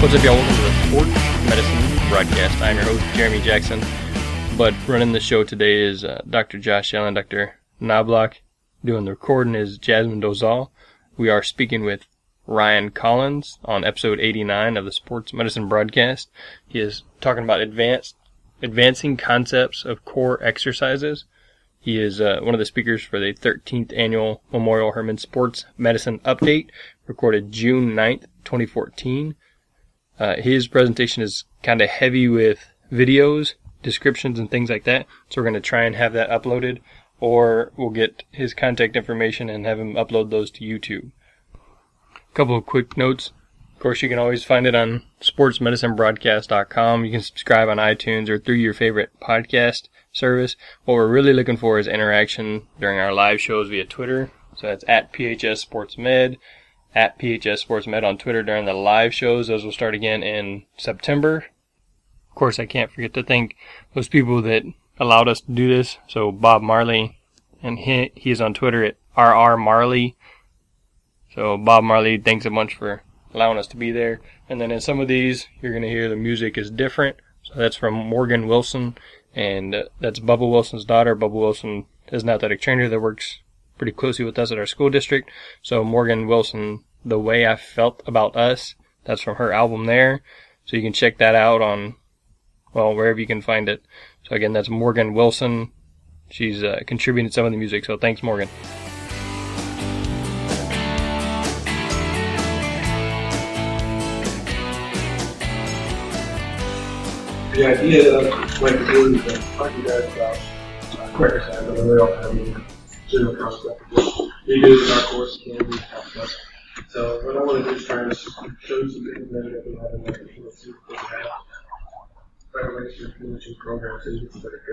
What's up, y'all? Welcome to the Sports Medicine Broadcast. I'm your host, Jeremy Jackson. But running the show today is Dr. Josh Allen, Dr. Knobloch. Doing the recording is Jasmine Dozal. We are speaking with Ryan Collins on episode 89 of the Sports Medicine Broadcast. He is talking about advancing concepts of core exercises. He is one of the speakers for the 13th Annual Memorial Hermann Sports Medicine Update, recorded June 9th, 2014. His presentation is kind of heavy with videos, descriptions, and things like that, so we're going to try and have that uploaded, or we'll get his contact information and have him upload those to YouTube. A couple of quick notes. Of course, you can always find it on sportsmedicinebroadcast.com. You can subscribe on iTunes or through your favorite podcast service. What we're really looking for is interaction during our live shows via Twitter. So that's at PHS SportsMed, at PHS SportsMed on Twitter during the live shows. Those will start again in September. Of course, I can't forget to thank those people that allowed us to do this. So Bob Marley, and he is on Twitter at RR Marley. So Bob Marley, thanks a bunch for allowing us to be there. And then in some of these, you're going to hear the music is different. So that's from Morgan Wilson, and that's Bubba Wilson's daughter. Bubba Wilson is an athletic trainer that works pretty closely with us at our school district. So Morgan Wilson, The Way I Felt About Us, that's from her album there. So you can check that out on, well, wherever you can find it. So again, that's Morgan Wilson. She's contributed some of the music, so thanks, Morgan. The idea that I'd like to do is talk to you guys about quick exercise. I know they all have a general concept of what we do in our course and we talk about. So what I want to do is try and show you some things that we have in there. Let's see what we have. Regulation, convention, programs, and it's better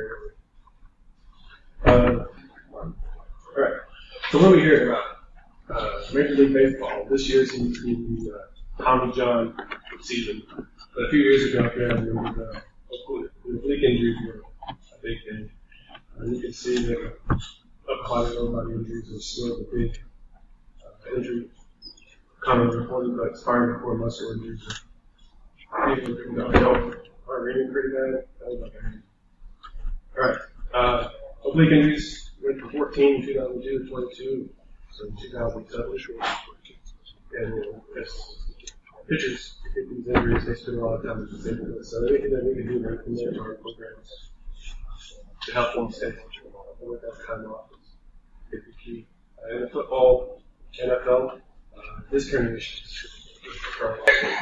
care. Alright. So what are we hearing about? Major League Baseball. This year seems to be the Tommy John season. But a few years ago, the oblique injuries were a big thing. You can see that upper body, lower body injuries are still a big injury. Commonly reported, but spinal cord muscle injuries are people who are reading pretty bad. Alright. Oblique injuries went from 14 in 2002 to 22, so in 2007. And as pitchers get these injuries, they spend a lot of time in the same. So anything that we can do right from there to our programs to help them stay functional, avoid that kind of offense, is the key. In the football, NFL, disc herniations occur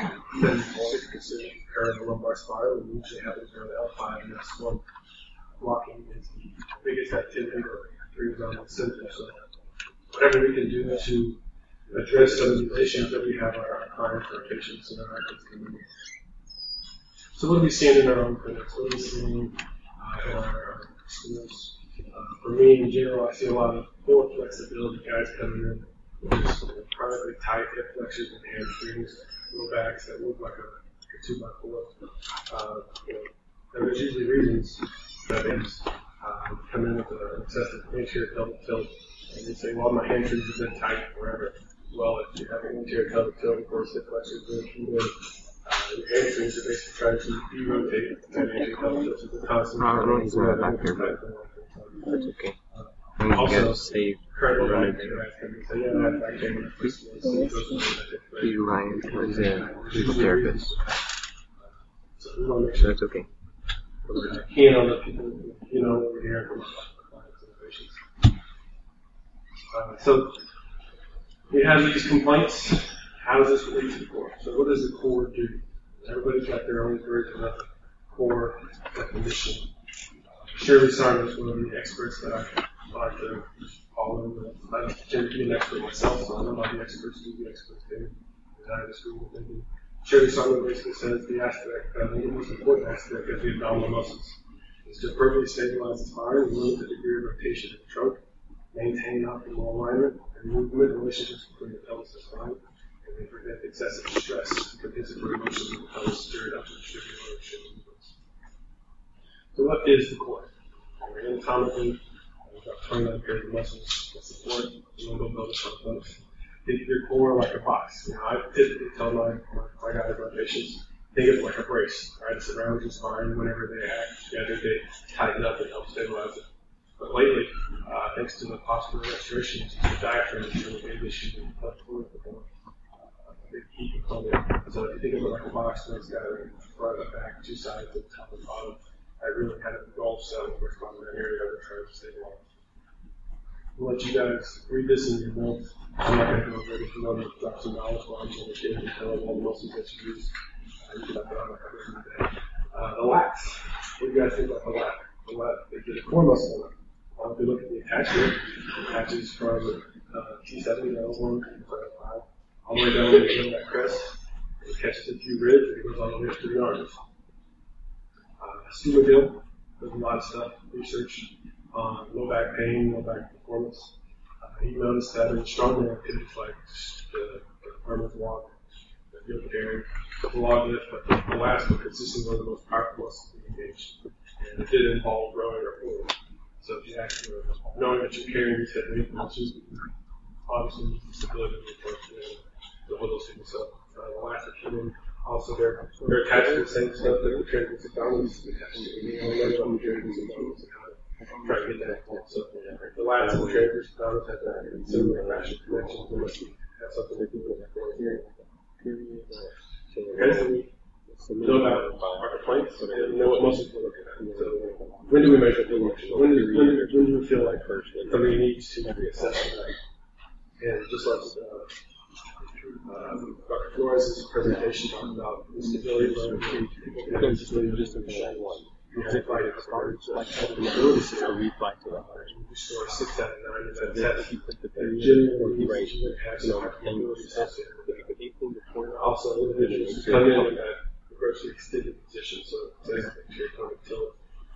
6% occur in the lumbar spine, and usually happens around L5, and that's one. Blocking is the biggest activity that brings on the symptoms. So whatever we can do to address some of the issues that we have our clients, our patients, and our athletes community. So what are we seeing in our own clinics? What are we seeing in our schools? For me, in general, I see a lot of core flexibility guys coming in with chronically tight hip flexors and hamstrings, low backs that look like a 2x4. There's usually reasons that they come in with an excessive anterior pelvic tilt, and they say, well, my hamstrings have been tight forever. Well, if you have an anterior pelvic tilt, of course, hip flexors are good. Your hamstrings are basically trying to de-rotate that anterior pelvic tilt to the constant. He's not back here, but that's okay. Also, save current Ryan. He's Ryan, he's a therapist. So we want to make sure That's okay. we're keen on the people, over here from clients and patients. So we have these complaints. How does this relate to the core? So what does the core do? Everybody's got their own version of the core definition. Shirley Simon is one of the experts that I like to follow. I tend to be an expert myself, so I know how the experts do the experts do. The school thinking. Shirley Simon basically says the most important aspect of the abdominal muscles is to appropriately stabilize the spine and limit the degree of rotation of the trunk, maintain optimal alignment, and movement relationships between the pelvis and spine, and then prevent excessive stress and compensatory motion of the pelvis during upward distributed motion movements. So what is the core? Anatomically, we've got 29 pairs of muscles that support the lumbar pelvis complex. Think of your core like a box. I typically tell my my guys, my patients, think of it like a brace, right? It's around your spine. Whenever they act together, they tighten up and help stabilize it. But lately, thanks to the postural restoration, the diaphragm is really big issue in left foot, a big key component. So if you think of it like a box, it's got a front and back, two sides, the top and bottom. I really kind of engulfs that and works on that area that we're trying to stabilize. I'll let you guys read this in your notes. I'm not going to go over it if you want to drop some knowledge while I'm understanding and tell all the muscles that you use. You can have that on my cover today. The lats. What do you guys think about the lat? The lat is the core muscle. If you look at the attachment, it attaches from T70 to L1 to L5, all the way down to the middle of that crest. It catches a few ribs and it goes all the way up to the arms. Stuhlgart does a lot of stuff, research on low back pain, low back performance. He noticed that in strongman activities like the farmer's walk, the yoga carry, a lot of it, but the lats were consistently one of the most powerful muscles we engaged. And it did involve rowing or pulling. So if you actually knowing that you're carrying these heavy punches, obviously needs the stability to hold those things up. The lats are human. Also, they're attached to the same stuff that the transverse abdominals attached to. We all learned about the transverse abdominals and how to try to get that. So the lats and the transverse abdominals have that similar fashion connection. They must have something to do with that going here. Okay, so we know about our complaints and know what muscles we're looking at. So when do we measure the function? When do we feel like somebody needs to be assessed for that? And just like Dr. Flores' presentation talked about instability level, people can just in the one. You have to fight it hard. Like stability system, we fight to that. We score 6 out of 9 out of 10. Generally, you have some capability associated with that. Also, individuals who come in and grossly extended position, so it's actually kind of tilt.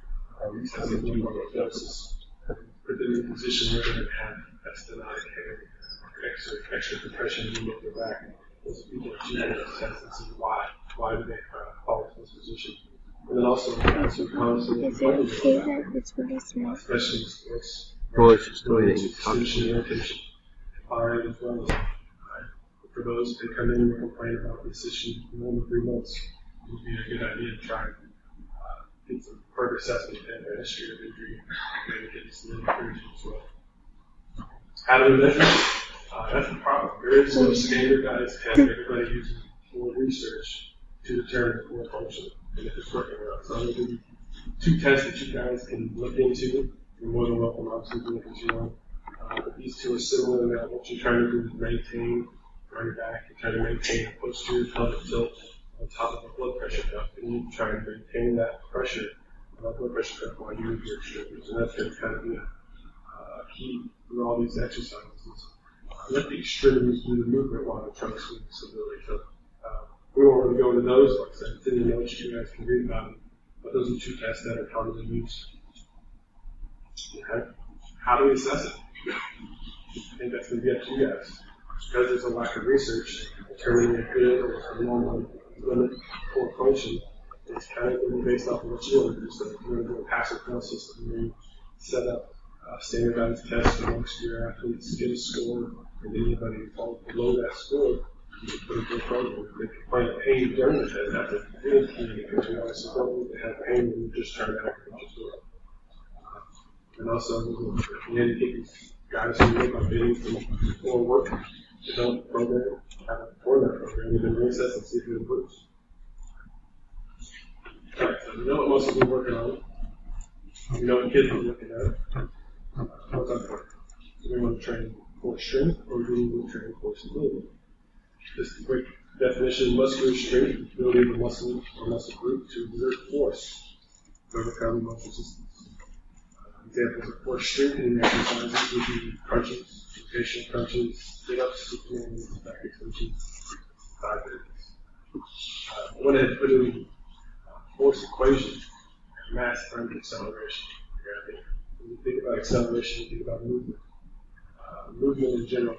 Put them in a position where they have that stenotic hair. Extra compression in the back. Those people are choosing to assess and see why. Why do they fall into this position? And then also, some constantly it's really small. Especially in sports. Well, it's just the way that you talk. Extension, irritation, fine as well. For those that come in and complain about this issue in only 3 months, it would be a good idea to try and get some further assessment and a history of injury, maybe get some encouragement as well. How do we measure it? That's the problem. There is no standardized test everybody uses for research to determine core function and if it's working or not. So I'm going to give you 2 tests that you guys can look into. You're more than welcome, obviously, to look into. But these 2 are similar in that what you're trying to do is maintain on your back. You're trying to maintain a posterior pelvic tilt on top of a blood pressure cuff, and you're trying to maintain that pressure on that blood pressure cuff while you move your extremities. And that's going to kind of be a key through all these exercises. Let the extremities do the movement while the trunk swings stability. So we won't really go into those. Like I said, it's in the notes you guys can read about them. But those are 2 tests that are commonly used. Okay. How do we assess it? I think that's going to be up to you guys. Because there's a lack of research determining a good or a normal limit for function, it's kind of going to be based off of what you want to do. So if you're going to do a passive fail system, you set up standardized tests amongst your athletes, get a score, and anybody who falls below that score, you put a good program. If they complain of pain during the test, that's a good key because we always don't need to have pain when you're just trying to activate your score. And also, if you handicap these guys who make my bidding for work, develop program, have a format program, and then reassess and see if it improves. Alright, so we know what muscles we're working on. We know what kids are looking at. What's our point? Do we want to train for strength or do we want to train for stability? Just a quick definition: muscular strength is the ability of a muscle or muscle group to exert force to overcome muscle resistance. Examples of force strengthening exercises would be crunches, rotational crunches, sit-ups, supinations, back extensions, side bends. I went ahead and put in force equation, mass times acceleration. When you think about acceleration, you think about movement. Movement in general.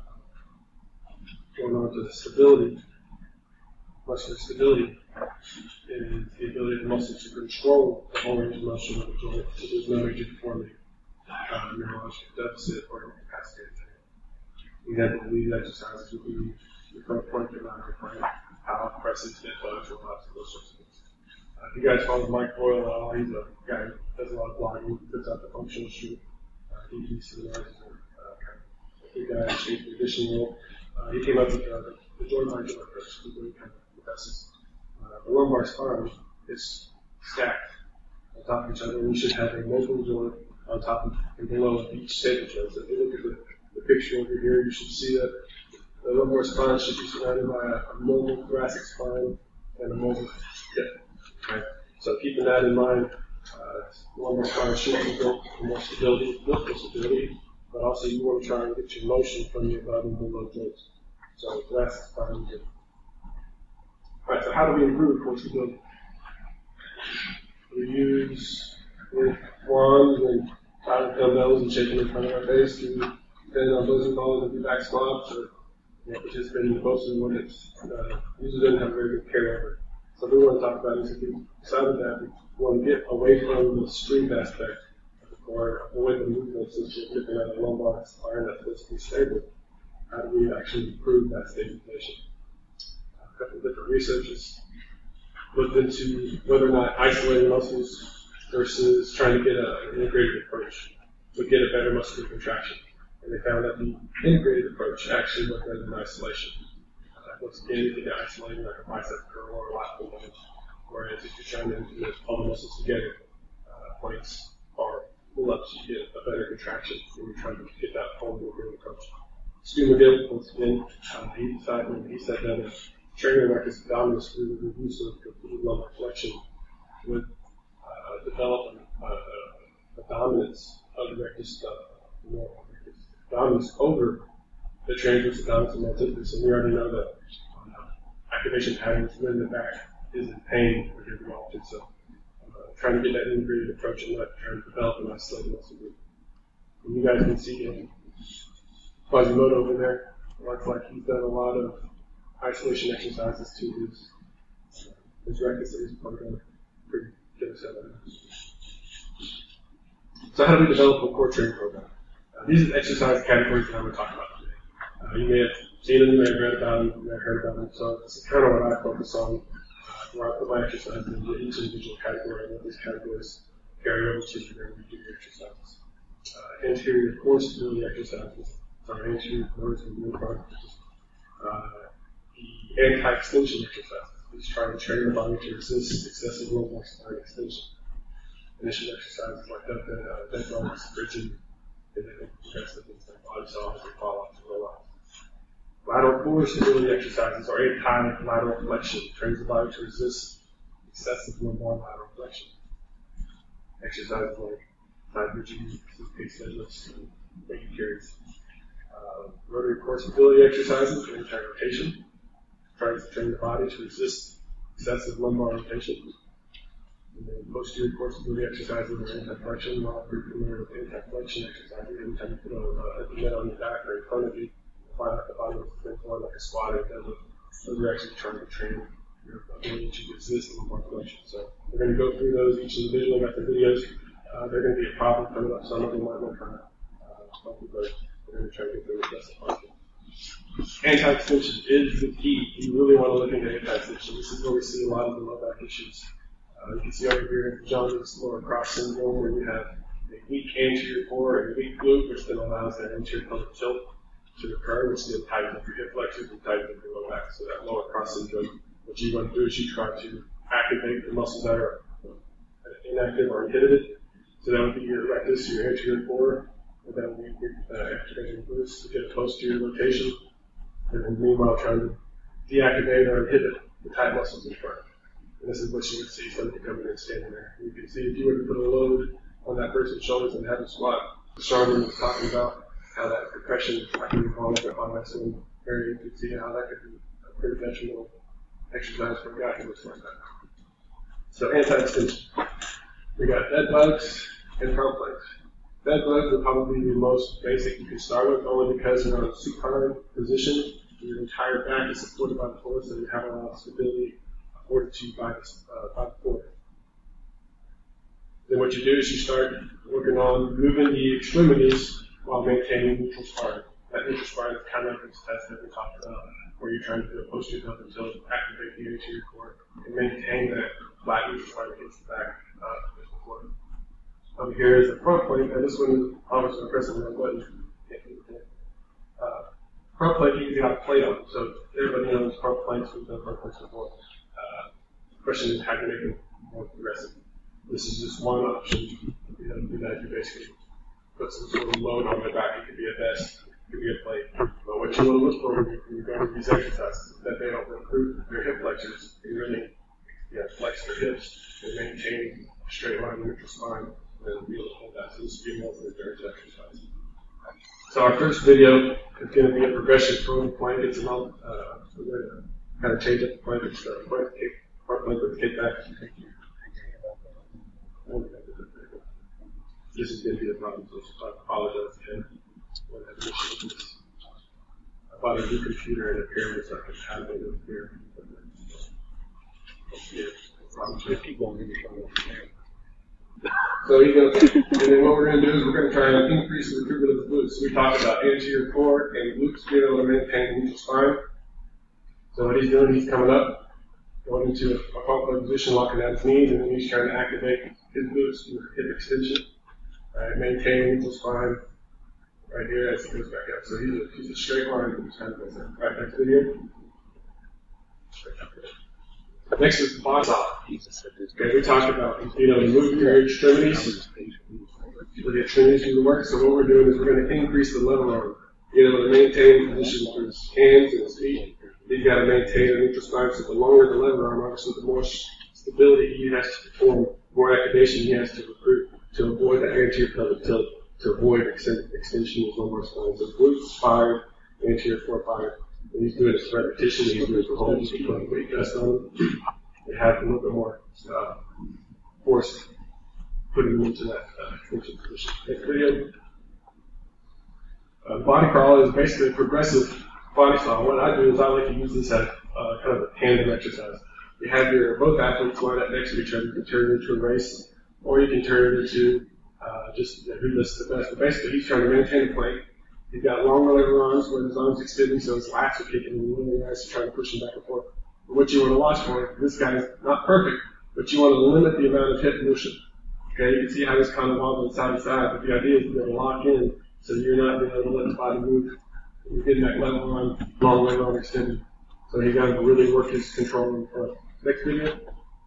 Going on to the stability, muscular stability is the ability of the muscle to control the whole range of motion of the joint so there's no rigid deformity, neurological deficit, or incapacitated. Example of these exercises would be the front plank and lateral plank, how pressing dead bugs or lots of those sorts of things. If you guys follow Mike Boyle at all, he's a guy who does a lot of blogging, puts out the functional shoot. He seminars, the guy in shape the conditioning world. He came up with the joint by joint approach, who really kind of professes. The lumbar spine is stacked on top of each other, and you should have a mobile joint on top of and below of each staple joint. So if you look at the picture over here, you should see that the lumbar spine should be surrounded by a mobile thoracic spine and a mobile hip. Right? So keeping that in mind, the lumbar spine should be built for more stability, but also you want to try and get your motion from the above and below joints. So thoracic spine is good. All right, so how do we improve core stability? We use wands and dumbbells and shaking in front of our face to depending on those involved and do back squats or participate in the posted one that's usually doesn't have very good carryover. So what we want to talk about is if we decided that we want to get away from the strength aspect of the core, away from movement since we're looking at a lumbar spine that's supposed to be stable. How do we actually improve that stabilization? A couple of different researchers looked into whether or not isolating muscles versus trying to get an integrated approach would get a better muscular contraction. And they found that the integrated approach actually worked better than isolation. Once again, you can isolate like a bicep curl or a lat pull, whereas if you're trying to implement all the muscles together, planks or pull-ups, you get a better contraction when you're trying to get that whole movement approach. Stu McGill, once again, he said that a trainer like his abdominus through the use of complete lumbar flexion would develop a dominance of the rectus abdominis over the transverse abdominis and multifidus. And we already know that activation patterns when the back is in pain every often. So trying to get that integrated approach and not trying to develop an isolated muscle group. And you guys can see Quasimodo over there. It looks like he's done a lot of isolation exercises to his rectus. He's probably done a pretty good set of that. So how do we develop a core training program? These are the exercise categories that I'm going to talk about today. You may have seen them, you may have read about them, you may have heard about them. So this is kind of what I focus on, where I put my exercises into each individual category, and what these categories carry over to you when you do your exercises. Anterior core stability exercises. Sorry, anterior core stability exercises. The anti-extension exercises. These try to train the body to resist excessive lumbar spine extension. Initial exercises like dead bugs, bridging, and then progressive things like body saws and fall-offs and roll-offs. Lateral core stability exercises or anti-lateral flexion trains the body to resist excessive lumbar lateral flexion. Exercises like side bridging, suitcase deadlifts, and weight carries. Rotary core stability exercises or anti-rotation tries to train the body to resist excessive lumbar rotation. And then posterior core stability exercises or anti-flexion. We're all pretty familiar with anti-flexion exercises. Anytime you put a mat on your back or in front of you, find out the body was forward like a squat or a deadlift. Those are actually trying to train your ability to resist lumbar flexion. So we're going to go through those each individually. Got the videos. They're going to be a problem coming up. Some of them might not kind of but we're going to try to get through the best possible. Anti-extension is the key. You really want to look into anti-extension. This is where we see a lot of the low back issues. You can see over here, Johnson's lower cross syndrome, where you have a weak anterior core and a weak glute, which then allows that anterior pelvic tilt to occur, which then tightens up your hip flexors and tightens up your low back. So that lower cross syndrome, what you want to do is you try to activate the muscles that are inactive or inhibited. So that would be your rectus, your anterior core, and that would be activating glutes to get a posterior rotation. And then meanwhile trying to deactivate or inhibit the tight muscles in front. And this is what you would see somebody coming in and standing there. You can see if you were to put a load on that person's shoulders and have them squat. Charmin was talking about how that compression, I can recall it on my swing area, you can see how that could be a pretty detrimental exercise for a guy who looks like that. So anti-extension. We got dead bugs and front planks. Dead bugs are probably the most basic you can start with, only because they're on a supine position. Your entire back is supported by the floor, so you have a lot of stability afforded to you by the floor. Then what you do is you start working on moving the extremities while maintaining neutral spine. that interspinal counterbalance test that we talked about, where you're trying to do a posterior pelvic tilt, activate the anterior core, and maintain that flat interspine against the back of the core. Here is the front plank, and this one is obviously pressing that button. Front plank, you can have a plate on. So everybody knows front planks, we've done front planks before. The question is how to make it more progressive. This is just one option. You know, do that, you basically put some sort of load on their back. It could be a vest, it could be a plate. But what you want to look for when you're going through these exercises is that they don't recruit their hip flexors and really flex their hips and maintain a straight line neutral spine and be able to hold that. So this would be more of an endurance exercise. So our first video is going to be a progression from plank. It's we're going to kind of change up the plank. It's front plank with kick back. This is going to be the problem, so I apologize again. I bought a new computer and a pyramid so I can have it up here. Keep going. So he's going to, and then what we're going to do is we're going to try and increase the recruitment of the glutes. So we talked about anterior core and glutes being able to maintain the neutral spine. So what he's doing, he's coming up, going into a front position, locking out his knees, and then he's trying to activate his glutes through hip extension. Right, maintain neutral spine right here as he goes back up. So he's a straight line from kind of right, next video. Next is the body saw. Okay, we talked about being able to move your extremities. For the extremities do the work. So what we're doing is we're going to increase the lever arm. Being able to maintain the position for his hands and his feet. You've got to maintain a neutral spine. So the longer the lever arm, obviously the more stability he has to perform, more activation he has to recruit to avoid the anterior pelvic tilt, to avoid extension of lumbar spine. So glutes 5, anterior 4, 5. And he's doing it for repetition. He's doing it for holds. He's putting weight vest on him. They have a little bit more force putting him into that extension position. Next video. Body crawl is basically a progressive body style. What I do is I like to use this as kind of a tandem exercise. You have both athletes line up next to each other. You can turn it into a race, or you can turn it into just who lifts the best. But basically, he's trying to maintain a plank. He's got longer lever arms where his arms extending, so his lats are kicking in really nice to try to push him back and forth. But what you want to watch for, this guy's not perfect, but you want to limit the amount of hip motion. Okay, you can see how he's kind of wobbling side to side, but the idea is to be able to lock in so you're not being able to let the body move. You're getting that lever arm, long lever arm extended. So you got to really work his control in front. Next video.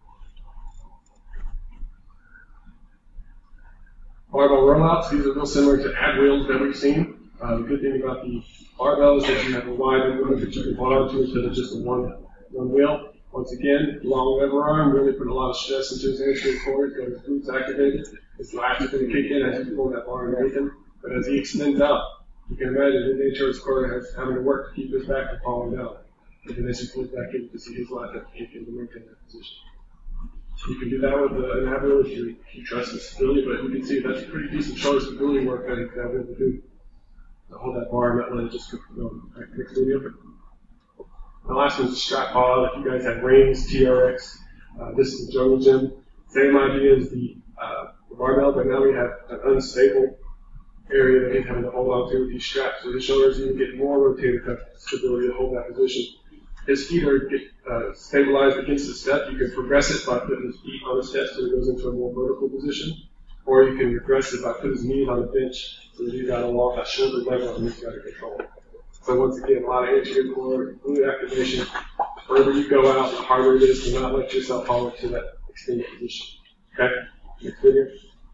Barbell rollouts, these are real similar to ab wheels that we've seen. The good thing about the barbell is that you have a wide limit that you can hold on to instead of just a one wheel. Once again, long lever arm, really put a lot of stress into his anterior core. He's got his glutes activated. His lats are going to kick in as you pull that bar underneath him. But as he extends out, you can imagine his anterior core has having to work to keep his back from falling down. And then as he pulls back in, you can see his lats have to kick in to maintain that position. You can do that with an ab wheel if you trust the stability, but you can see that's a pretty decent shoulder stability work that he's able to do. Hold that bar and not let it just go. Next video. The last one's a strap ball. If you guys have rings, TRX, this is the jungle gym. Same idea as the barbell, but now we have an unstable area that he's having to hold on to with these straps. So his shoulders even get more rotated cuff stability to hold that position. His feet are stabilized against the step. You can progress it by putting his feet on the step so he goes into a more vertical position. Or you can regress it by putting his knees on the bench so that he's got to walk that shoulder level and he's got to control. So once again, a lot of anterior core, glute activation. The further you go out, the harder it is to not let yourself fall into that extended position. Okay? Next video.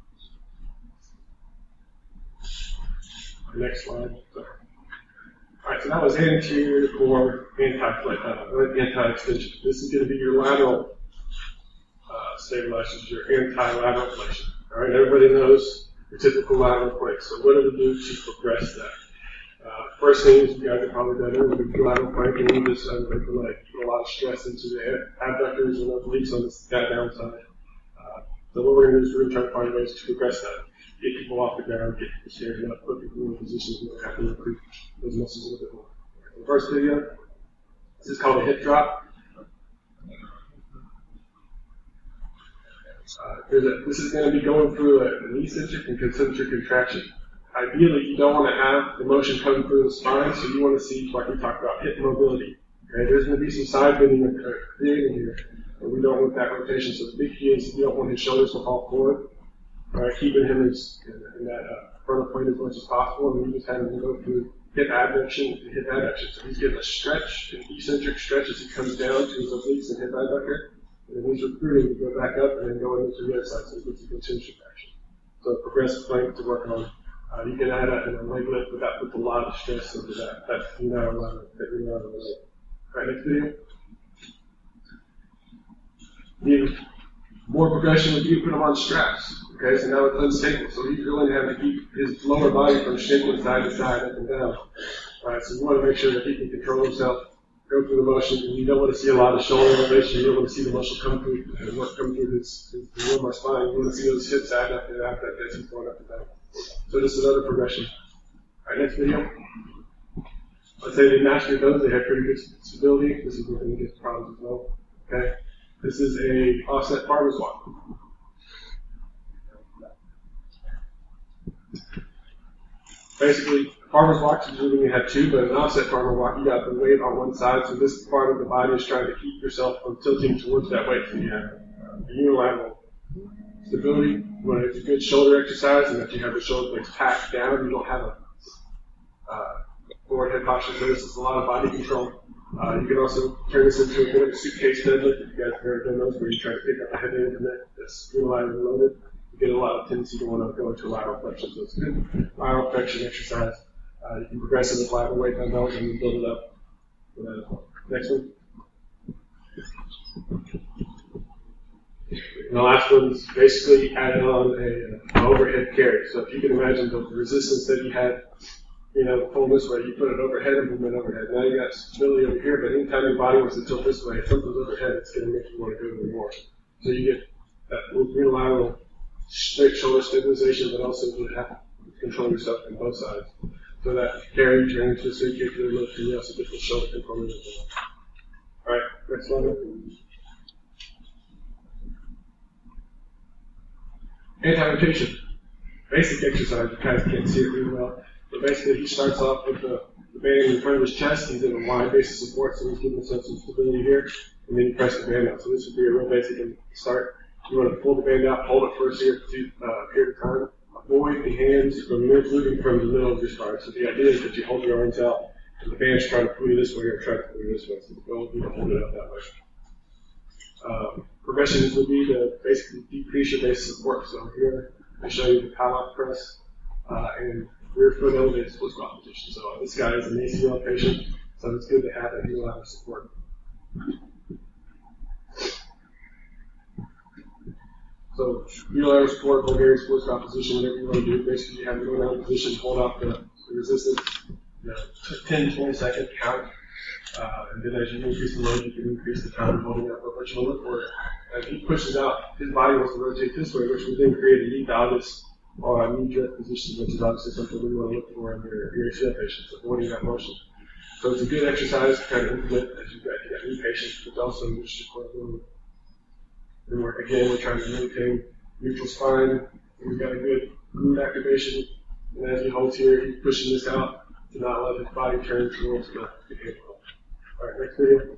Next slide. Sorry. Alright, so that was anterior core anti-extension. This is going to be your lateral stabilizers, your anti-lateral flexion. Alright, everybody knows your typical lateral plank. So what do we do to progress that? First thing is, you guys have probably done it, we do lateral plank and we just put a lot of stress into the abductors and obliques on that downside. So what we're going to do is we're going to try to find ways to progress that. Get people off the ground, get people standing up, put people in positions where they have to recruit those muscles a little bit more. The first video, this is called a hip drop. This is going to be going through an eccentric and concentric contraction. ideally, you don't want to have the motion coming through the spine, so you want to see, like we talked about, hip mobility. Okay, there's going to be some side bending created here, and we don't want that rotation. So the big key is you don't want his shoulders to fall forward, keeping him in that frontal plane as much as possible, and you just have him go through hip abduction to hip adduction. So he's getting a stretch, an eccentric stretch as he comes down to his obliques and hip adductor, and then he's recruiting to go back up and then go into the other side, so he gets a continuous action. So progressive plank to work on. You can add a leg lift, but that puts a lot of stress into that. That's not alignment that you're not alignment. All right, next video. Need more progression would be put him on straps. Okay, so now it's unstable. So he's really having to keep his lower body from shaking side to side, up and down. All right, so you want to make sure that he can control himself, go through the motion, and you don't want to see a lot of shoulder elevation. You don't want to see the muscle come through and work come through his lumbar spine. You want to see those hips add up and add as he's going up and down. So this is another progression. All right, next video. Let's say they mastered those. They have pretty good stability. This is where they get problems as well. Okay. This is a offset farmer's walk. Basically, farmer's walk, usually you have two, but an offset farmer walk, you got the weight on one side, so this part of the body is trying to keep yourself from tilting towards that weight. So you have a unilateral stability. When it's a good shoulder exercise, and if you have the shoulder blades packed down, you don't have a forward head posture. So this is a lot of body control. You can also turn this into a bit of a suitcase deadlift. If you guys have ever done those, where you try to pick up a heavy implement that's unilaterally loaded, you get a lot of tendency to want to go into lateral flexion. So it's a good lateral flexion exercise. You can progress it with lateral weight dumbbells and then build it up for that as well. Next one. And the last one's basically adding on an overhead carry. So if you can imagine the resistance that you had, pull this way, you put it overhead and movement overhead. Now you got stability over here, but anytime your body wants to tilt this way, if something's overhead, it's going to make you want to go even more. So you get that unilateral straight shoulder stabilization, but also you have to control yourself on both sides. So that carry turns to a circular lift, and you also get the shoulder component as well. All right, next one. Anti-rotation. Basic exercise. You guys can't see it really well. But basically, he starts off with the band in front of his chest. He's in a wide base of support, so he's giving himself some stability here. And then you press the band out. So this would be a real basic start. You want to pull the band out, hold it for a period of time. Avoid the hands from moving from the middle of your spine. So the idea is that you hold your arms out, and the band's trying to pull you this way or trying to pull you this way. So the goal would be to hold it out that way. Progressions would be to basically decrease your base of support. So here, I show you the Padlock press and rear foot elevated split squat position. So this guy is an ACL patient, so it's good to have that unilateral support. So unilateral support, Bulgarian split squat position, whatever you want to do. Basically, you have to go down position, hold out the resistance, 10, 20 second count. And then as you increase the load, you can increase the time of holding up. But what you look for, as he pushes out, his body wants to rotate this way, which would then create a knee valgus or a knee jerk position, which is obviously something we want to look for in your ACL patients, avoiding that motion. So it's a good exercise to kind of implement as you got knee patients, but also which is quite good. And we're trying to maintain neutral spine. We've got a good glute activation. And as he holds here, he's pushing this out to not let his body turn towards the hip. All right, next video.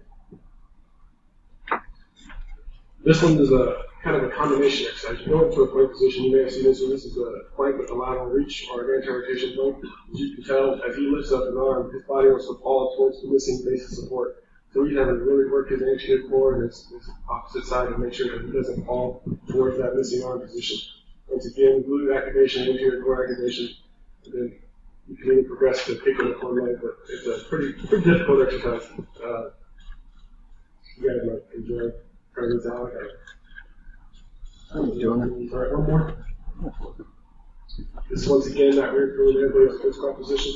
This one is a kind of a combination exercise. You go into a plank position, you may have seen this one. This is a plank with a lateral reach or an anti-rotation plank. As you can tell, as he lifts up an arm, his body wants to fall towards the missing base of support. So he's having to really work his anterior core and his opposite side to make sure that he doesn't fall towards that missing arm position. Once again, glute activation, anterior core activation, and then you can even progress to kicking the core leg, but it's a pretty difficult exercise. You guys might enjoy trying this out. I'm doing it. All right, one more. This once again, that rear fluid split squat position.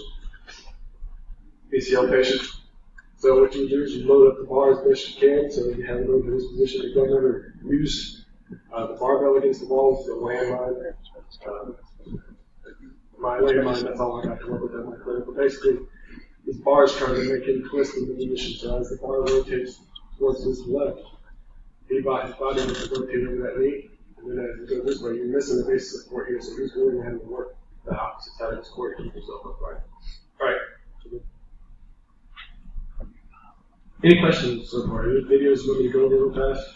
ACL patient. So what you do is you load up the bar as best you can, so you have it over this position to go over. Use the barbell against the wall as a landmine. My landmine, that's all I got to work with in my clinic. But basically, this bar is trying to make him twist in the position. So as the bar rotates towards his left, his body wants to rotate over that knee. And then as you go this way, you're missing the base of support here, so he's really having to work the opposite side of his core to keep himself upright. All right. Any questions so far? Any videos you want me to go over real fast?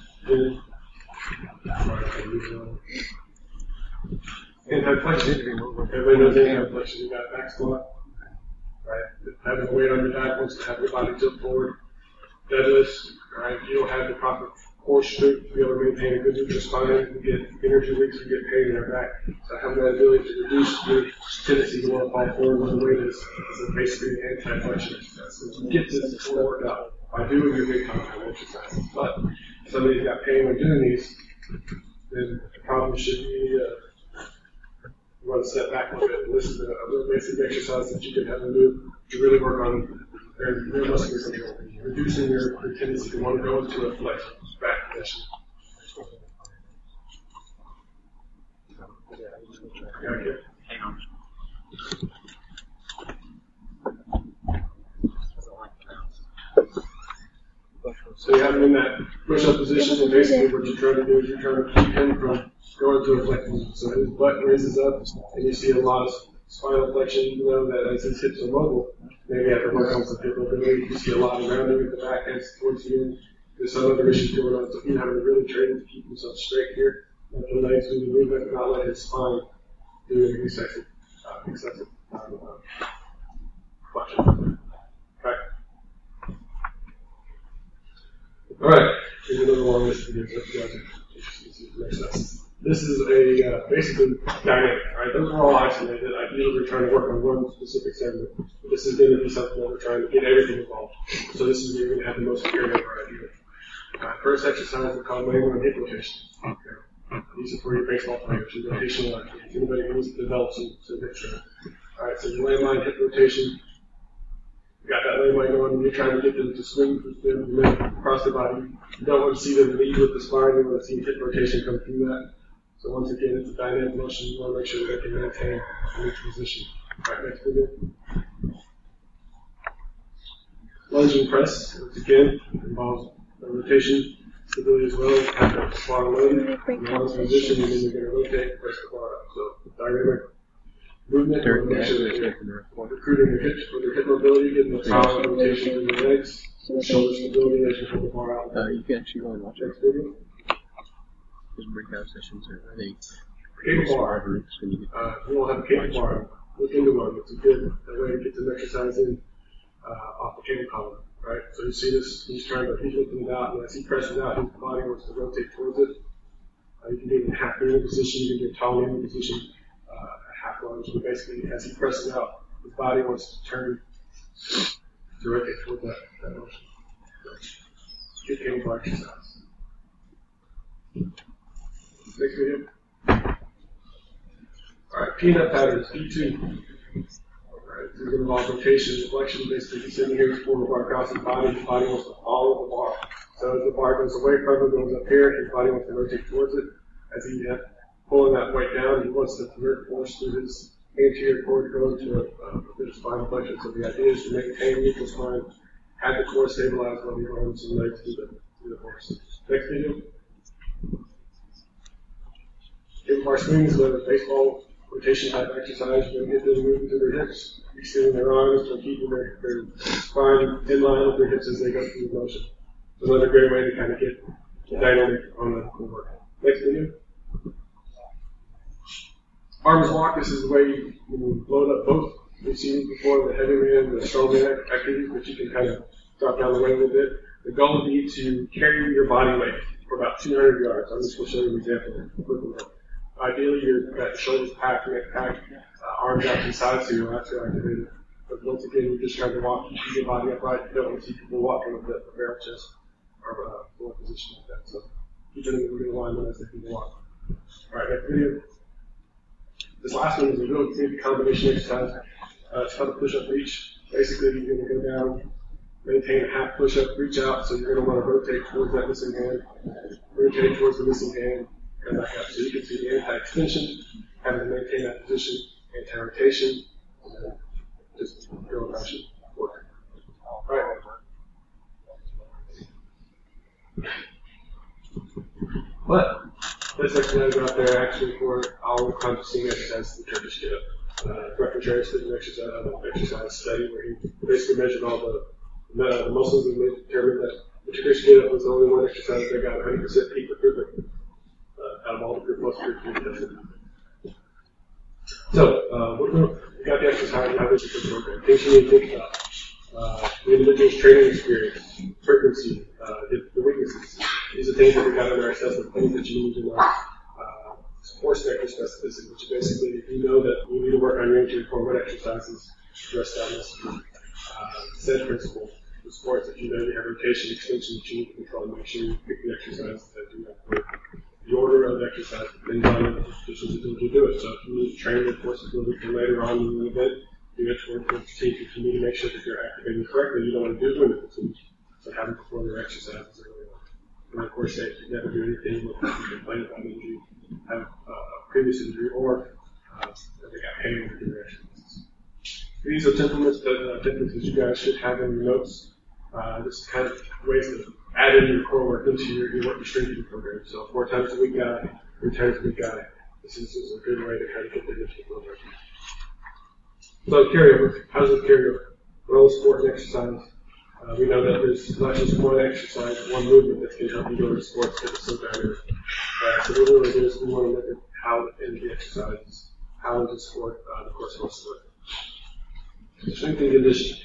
Anti-flexion. Everybody knows anti-flexion. You got back squat. Right? Having the weight on your back wants to have your body tilt forward. Deadlifts. Right? If you don't have the proper core strength to be able to maintain a good neutral spine, you get energy leaks, you get pain in your back. So having that ability to reduce your tendency to want to fall forward with the weight is basically anti-flexion exercise. So you get this before workout by doing your big compound exercises. But if somebody's got pain when doing these, then the problem should be you want to step back a little bit. And this is a real basic exercise that you can have them do to really work on their muscular control, reducing your tendency to want to go into a flex back position. Okay. Hang on. So you have him in that push-up position, and basically what you're trying to do is you're trying to keep him from going to a flex position. So his butt raises up, and you see a lot of spinal flexion, that as his hips are mobile, maybe after work on some hip mobility, you see a lot of rounding at the back ends towards the end. There's some other issues going on, so he's having to really train to keep himself straight here, let the legs do the movement, and not let his spine do excessive flexion. Okay. All right, here's another long list of videos that you guys are interested in seeing exercises. This is a basically dynamic, right? Those are all isolated. Ideally, we're trying to work on one specific segment. But this is going to be something that we're trying to get everything involved. So this is where you're going to have the most carryover idea. First exercise we call laying hip rotation. Okay. These are for your baseball players, your rotational athletes, anybody who needs to develop some hip strength. All right, so your laying hip rotation. You got that laying going, and you're trying to get them to swing across the body. You don't want to see them lead with the spine. You want to see hip rotation come through that. So once again, it's a dynamic motion. You want to make sure that they can maintain a neutral position. All right, next video. Lunge and press, once again, involves rotation, stability as well. You have to squat and load in one position, and then you're going to rotate and press the bar up. So dynamic movement, you want to make sure that you're recruiting your hips for their hip mobility, getting the power and rotation in your legs, shoulder stability as you hold the bar out. You can actually go and watch Next video. Breakout sessions are they cable bar. You don't have a cable bar. Look into one. It's a good way to get some exercise in off the cable column, right? So you see this, he's lifting it out, and as he presses out, his body wants to rotate towards it. You can do it in half kneeling position, you can do a tall kneeling position, half lunge, but basically as he presses out, his body wants to turn to rotate towards that motion. Good cable bar exercise. Next video. Alright, peanut patterns, P2. Alright, this is going to involve rotation and flexion. Basically, he's sitting here, he's pulling the bar across his body wants to follow the bar. So as the bar goes away from him, goes up here, his body wants to rotate towards it. As he's pulling that weight down, he wants to convert force through his anterior cord to go into a bit of spinal flexion. So the idea is to maintain neutral spine, have the core stabilized while the arms and legs do the force. Next video. Cable bar swings, the baseball rotation type exercise, you're going to get them moving through their hips, extending their arms, and keeping their spine in line with their hips as they go through the motion. It's another great way to kind of get dynamic on the work. Next video. Arms walk, this is the way you load up both. We've seen these before, the heavy man, the strongman activities, but you can kind of drop down the weight a little bit. The goal would be to carry your body weight for about 200 yards. I'm just going to show you an example quickly. Ideally, you've got your shoulders packed, neck packed, arms out to the side so your lats are activated. But once again, you're just trying to keep your body upright. You don't want to see people walking with a barrel chest or full position like that. So keep it in the good alignment as they people walk. Alright, next video. This last one is a real good combination exercise. It's called a push-up reach. Basically, you're going to go down, maintain a half push-up, reach out, so you're going to want to rotate towards that missing hand, rotate towards the missing hand, come back up. So you can see the anti-extension, having to maintain that position, anti-rotation, and then just go about your work. Alright. But this exercise out there actually for all kinds of seeing exercises, the Turkish get up. Dr. Jarris did an exercise study where he basically measured all the muscles and determined that integration get-up was the only one exercise that got 100% peak improvement out of all the group muscle groups we tested. So, we got the exercise, now this is the program. Things you need to think about. The individual's training experience, frequency, the weaknesses. These are things that we got in our assessment, things that you need to know. Sports sector specificity, which is basically if you know that you need to work on your injury form, what exercises address that message. Set principle for sports, if you know you have rotation extension that you need to control, make sure you pick the exercises that do that for you. The order of the exercise depends on the positions that you do it. So if you need to train your force ability for later on in the event, do it toward the fatigue. If you need to make sure that you're activating correctly, you don't want to do it with fatigue. So have them perform their exercises early on. And of course, say you never do anything with complain about injury, have a previous injury, or that they got pain with their exercises. These are templates that you guys should have in your notes. This is kind of ways to add in your core work into your strengthening program. So 4 times a week guy, 3 times a week guy. This is a good way to kind of get that into the program. So carryover, how does it carry over? Role of sport and exercise. We know that there's not just one exercise, one movement that can help you go to sports that is so dynamic. So what we want to do is we want to look at how the exercises, how does it support the course of sport. Strength and conditioning.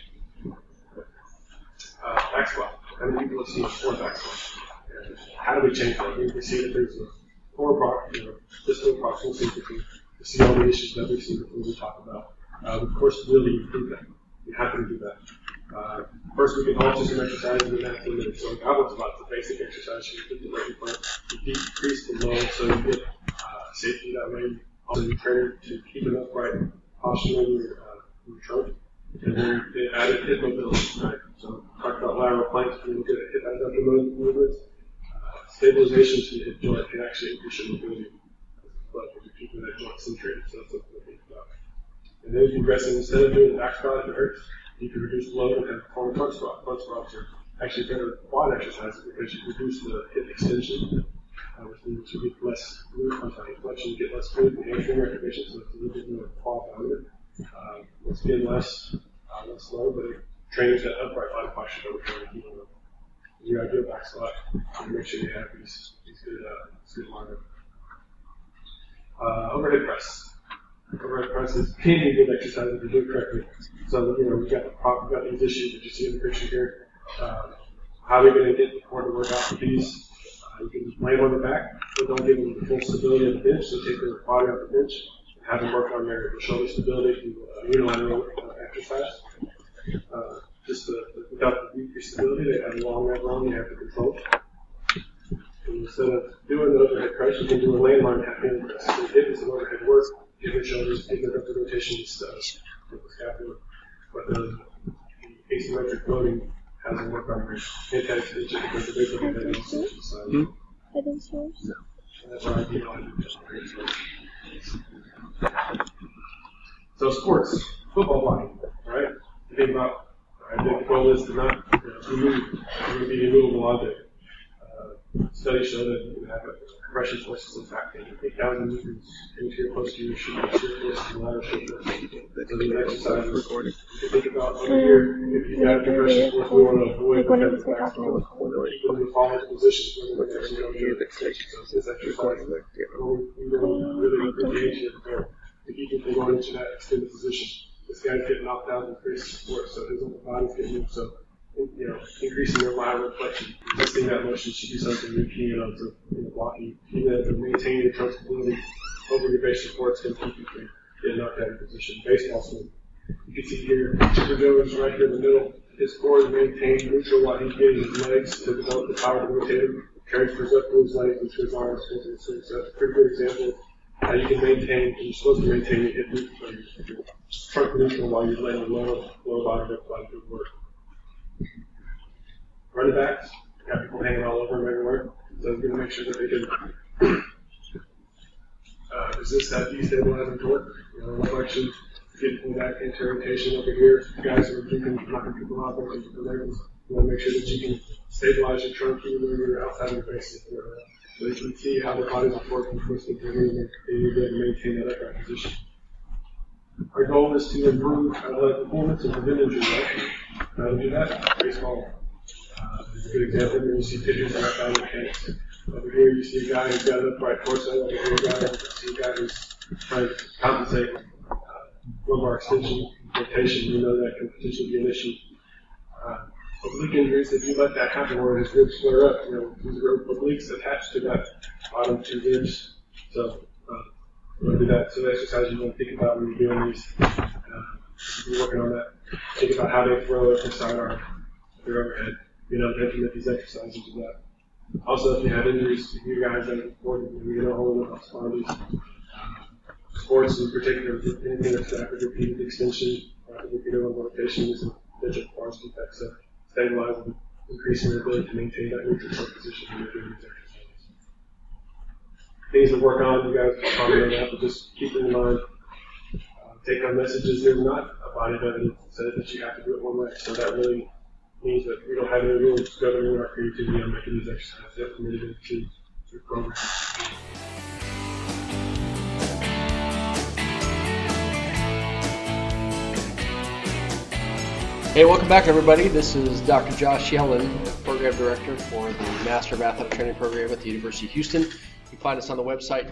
Back squat. How many people have seen a sport back squat? How do we change that? We see that there's a distal proximal sympathy. We see all the issues that we've seen before we talk about. Of course, really improve that. You have to do that. First, we can alter some exercises in that 10 minutes. So goblet squats, the basic exercise you do the right part. You decrease the load so you get safety that way. Also, you train to keep an upright posture in your trunk. And then they added hip mobility, right? So talk about lateral planks, when you get a hip abdominal movements. Stabilization to the hip joint can actually increase your mobility. But if you're keeping that joint centrated, so that's what we're thinking about. And then if you're progressing, instead of doing the back squat if it hurts, you can reduce the load and perform a front squat. Front squats are actually better quad exercises because you reduce the hip extension, which means you get less flexion, you get less glute and hamstring activation, so it's a little bit more quad dominant. It's getting less load, but it trains that upright body posture that we're trying to keep on. You gotta do a back squat and make sure you have these good lineup. Overhead press. Overhead presses can be a good exercise if you do it correctly. So, we've got these issues that you see in the picture here. How are we going to get the core to work out with these? You can lay on the back, but don't give them the full stability on the bench. So take their body off the bench and have them work on their shoulder stability through unilateral exercise. Without the weaker stability, they have a long leg long, you have to control. And instead of doing the overhead press, you can do a landline half hand press. So if it's an overhead work, give your shoulders, give it up the rotation with the scapula. But the asymmetric loading has to work on your anti-extension because the base of the head is on the side. Head and shoulders? No. And that's why I do all So sports, football blocking, right? You think about, the goal is to not be immovable object. Studies show that you can have compression forces in fact 8,000 newtons into your posterior should be shear force and lateral shear force. So the exercise is recorded. You can think about over here, if you have compression force, we want to avoid the back forward. When we fall into positions where we actually don't do it. So this exercise, we really engage here to keep you from going into that extended position. This guy's getting knocked out and increasing support, so his upper body's getting moved. So increasing your lateral flexion, resisting that motion should be something you're keen on to blocking. You have to maintain your trunk stability over your base support. It's going to keep you from getting knocked out of position. Baseball swing. You can see here, Chipper Joe is right here in the middle. His core is maintained neutral while he's getting his legs to develop the power to rotate him. Transfers up to his legs and to his arms. So that's a pretty good example of how you can maintain, and you're supposed to maintain your hip neutral, your trunk neutral while you're laying low body, upper body, good work. Running backs, got people hanging all over them everywhere. So you're going to make sure that they can resist that destabilizing torque. Reflection, getting back into rotation over here. Guys who are knocking people off into the legs, you want to make sure that you can stabilize your trunk even when you're outside of your base. So you can see how the body's working, twisted, and you need to maintain that upright position. Our goal is to improve athletic performance and prevent injuries. Right? How to do that? Baseball is a good example. When you see pitchers in our family mechanics. Over here, you see a guy who's got an upright torso. Over here, you see a guy who's trying to compensate lumbar extension, rotation. You know that can potentially be an issue. Oblique injuries, if you let that happen where his ribs flare up, these are obliques attached to that bottom two ribs. So, do that. So, the exercise you want to think about when you're doing these, you're working on that. Think about how they throw up beside your overhead. Implement these exercises with that. Also, if you have injuries, you guys that are important, hold up on these sports in particular, anything that's rapid repeated extension, rapid repeated rotations, and digit force defects. So, stabilize and increasing their ability to maintain that neutral point position when you're doing these exercises. Things to work on, you guys probably know that, but just keep in mind, take home messages. There's not a body of evidence that says that you have to do it one way. So that really means that we don't have any rules governing our creativity on making these exercises implemented into your program. Hey, welcome back, everybody. This is Dr. Josh Yellen, Program Director for the Master of Athletic Training Program at the University of Houston. You can find us on the website,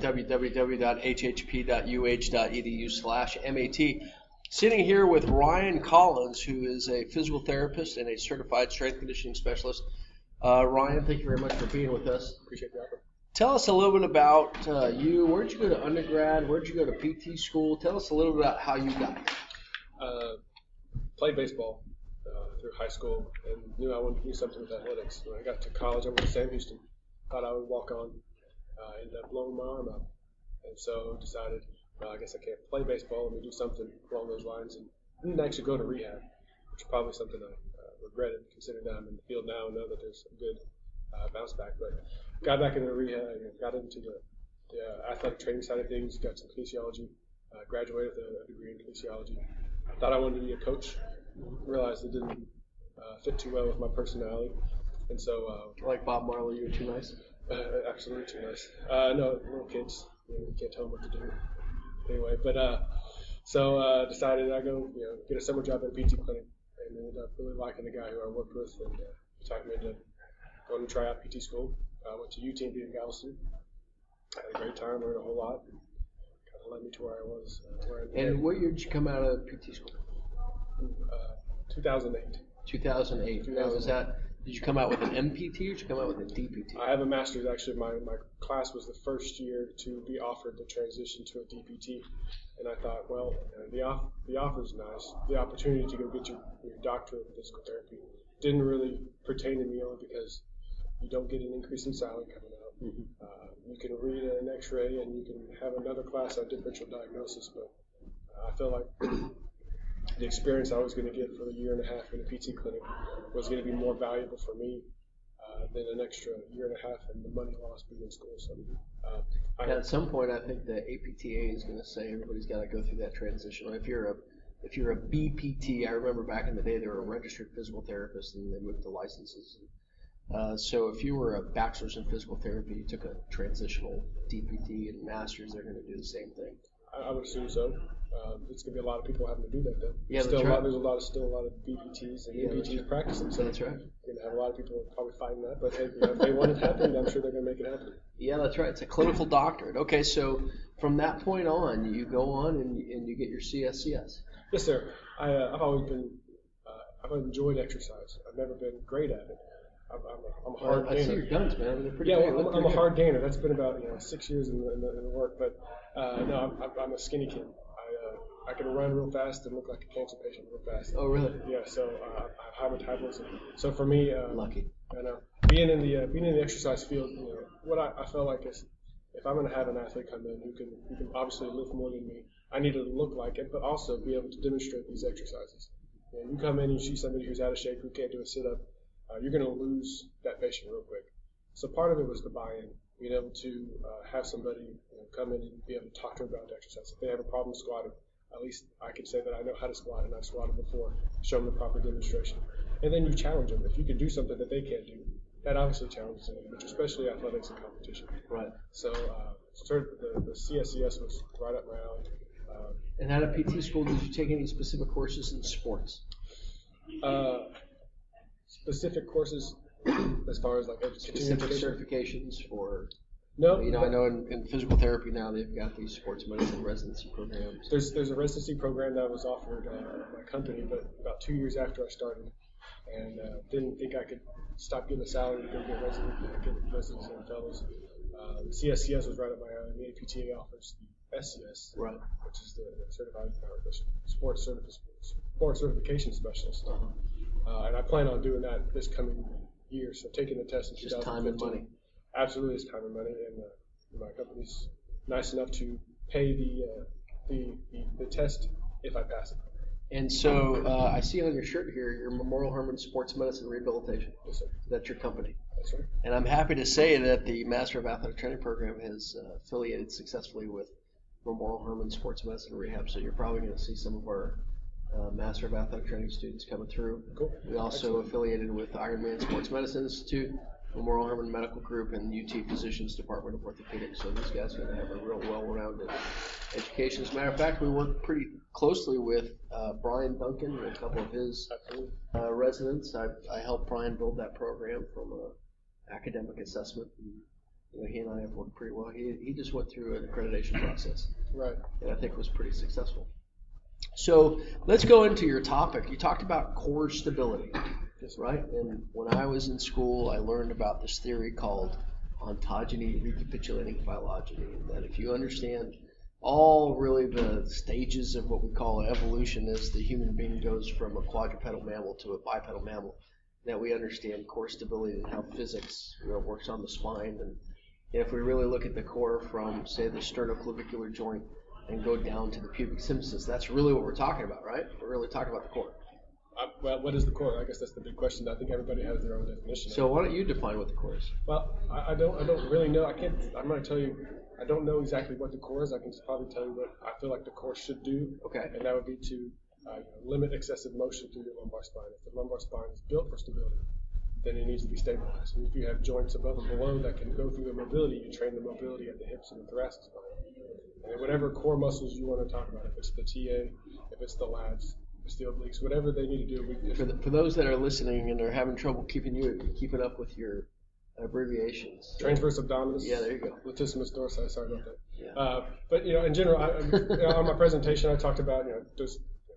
www.hhp.uh.edu/MAT. Sitting here with Ryan Collins, who is a physical therapist and a certified strength conditioning specialist. Ryan, thank you very much for being with us. Appreciate the offer. Tell us a little bit about you. Where did you go to undergrad? Where did you go to PT school? Tell us a little bit about how you got here. Played baseball through high school and knew I wanted to do something with athletics. When I got to college, I went to Sam Houston. Thought I would walk on. Ended up blowing my arm out. And so decided, I guess I can't play baseball. Let me do something along those lines. And didn't actually go to rehab, which is probably something I regretted, considering that I'm in the field now and know that there's a good bounce back. But got back into rehab, got into the athletic training side of things, got some kinesiology, graduated with a degree in kinesiology. I thought I wanted to be a coach. Realized it didn't fit too well with my personality, and so Like Bob Marley, you were too nice? Absolutely too nice. No, little kids, you can't tell them what to do. Anyway, but so decided I'd go, get a summer job at a PT clinic, and ended up really liking the guy who I worked with, and talked me into going to try out PT school. I went to UTMB in Galveston. Had a great time, learned a whole lot. Kind of led me to where I was. And what year did you come out of PT school? 2008. 2008. Now, did you come out with an MPT or did you come out with a DPT? I have a master's. Actually, my class was the first year to be offered the transition to a DPT, and I thought, well, the offer's nice. The opportunity to go get your doctorate in physical therapy didn't really pertain to me only because you don't get an increase in salary coming out. Mm-hmm. You can read an X-ray and you can have another class on differential diagnosis, but I feel like the experience I was going to get for the year and a half in a PT clinic was going to be more valuable for me than an extra year and a half and the money lost being in school. So, at some point, I think the APTA is going to say everybody's got to go through that transition. If you're a BPT, I remember back in the day they were a registered physical therapist and they moved to licenses. So if you were a bachelor's in physical therapy, you took a transitional DPT and master's, they're going to do the same thing. I would assume so. It's going to be a lot of people having to do that, though. Yeah, there's right. still a lot of BPTs and MPTs practicing. So that's right. You're going to have a lot of people probably fighting that. But hey, if they want it to happen, I'm sure they're going to make it happen. Yeah, that's right. It's a clinical doctorate. Okay, so from that point on, you go on and you get your CSCS. Yes, sir. I've always been. I've enjoyed exercise. I've never been great at it. I'm a hard gainer. I see your guns, man. They're pretty good. Well, I'm a hard gainer. That's been about 6 years in the work. But no, I'm a skinny kid. I can run real fast and look like a cancer patient real fast. Oh, really? Yeah. So I have high metabolism. So for me, lucky. I know being in the exercise field. What I felt like is if I'm going to have an athlete come in who can obviously lift more than me, I need to look like it, but also be able to demonstrate these exercises. You come in and you see somebody who's out of shape who can't do a sit-up. You're going to lose that patient real quick. So part of it was the buy-in, being able to have somebody come in and be able to talk to them about the exercise. If they have a problem squatting, at least I can say that I know how to squat and I've squatted before, show them the proper demonstration. And then you challenge them. If you can do something that they can't do, that obviously challenges them, which especially athletics and competition. Right. So the CSCS was right up my alley. And at a PT school, did you take any specific courses in sports? Specific courses as far as like Specific certifications for? No. I know in physical therapy now they've got these sports medicine residency programs. There's a residency program that was offered at my company, but about 2 years after I started, and didn't think I could stop getting a salary to go get residents and fellows. CSCS was right up my alley. The APTA offers the SCS, right, which is the certified sports certification specialist. And I plan on doing that this coming year. So taking the test in 2015. Just time and money. Absolutely, it's time and money, and my company's nice enough to pay the test if I pass it. And so I see on your shirt here, your Memorial Hermann Sports Medicine Rehabilitation. Yes, sir. That's your company. That's right. And I'm happy to say that the Master of Athletic Training program has affiliated successfully with Memorial Hermann Sports Medicine Rehab. So you're probably going to see some of our Master of Athletic Training students coming through. Cool. We also affiliated with Ironman Sports Medicine Institute, Memorial Hermann Medical Group, and UT Physicians Department of Orthopedics. So these guys are going to have a real well-rounded education. As a matter of fact, we work pretty closely with Brian Duncan and a couple of his residents. I helped Brian build that program from an academic assessment. And, he and I have worked pretty well. He just went through an accreditation process, right, and I think was pretty successful. So let's go into your topic. You talked about core stability, right? And when I was in school, I learned about this theory called ontogeny recapitulating phylogeny, and that if you understand all really the stages of what we call evolution as the human being goes from a quadrupedal mammal to a bipedal mammal, that we understand core stability and how physics works on the spine. And if we really look at the core from, say, the sternoclavicular joint and go down to the pubic symphysis, that's really what we're talking about, right? We're really talking about the core. Well, what is the core? I guess that's the big question. I think everybody has their own definition. So why don't you define what the core is? Well, I don't really know. I'm going to tell you, I don't know exactly what the core is. I can probably tell you what I feel like the core should do. Okay. And that would be to limit excessive motion through your lumbar spine. If the lumbar spine is built for stability, then it needs to be stabilized. And if you have joints above and below that can go through the mobility, you train the mobility at the hips and the thoracic spine. And whatever core muscles you want to talk about, if it's the TA, if it's the lats, if it's the obliques, whatever they need to do. For those that are listening and are having trouble keeping up with your abbreviations. Transverse abdominis. Yeah, there you go. Latissimus dorsi. Sorry about that. Yeah. But in general, on my presentation, I talked about there's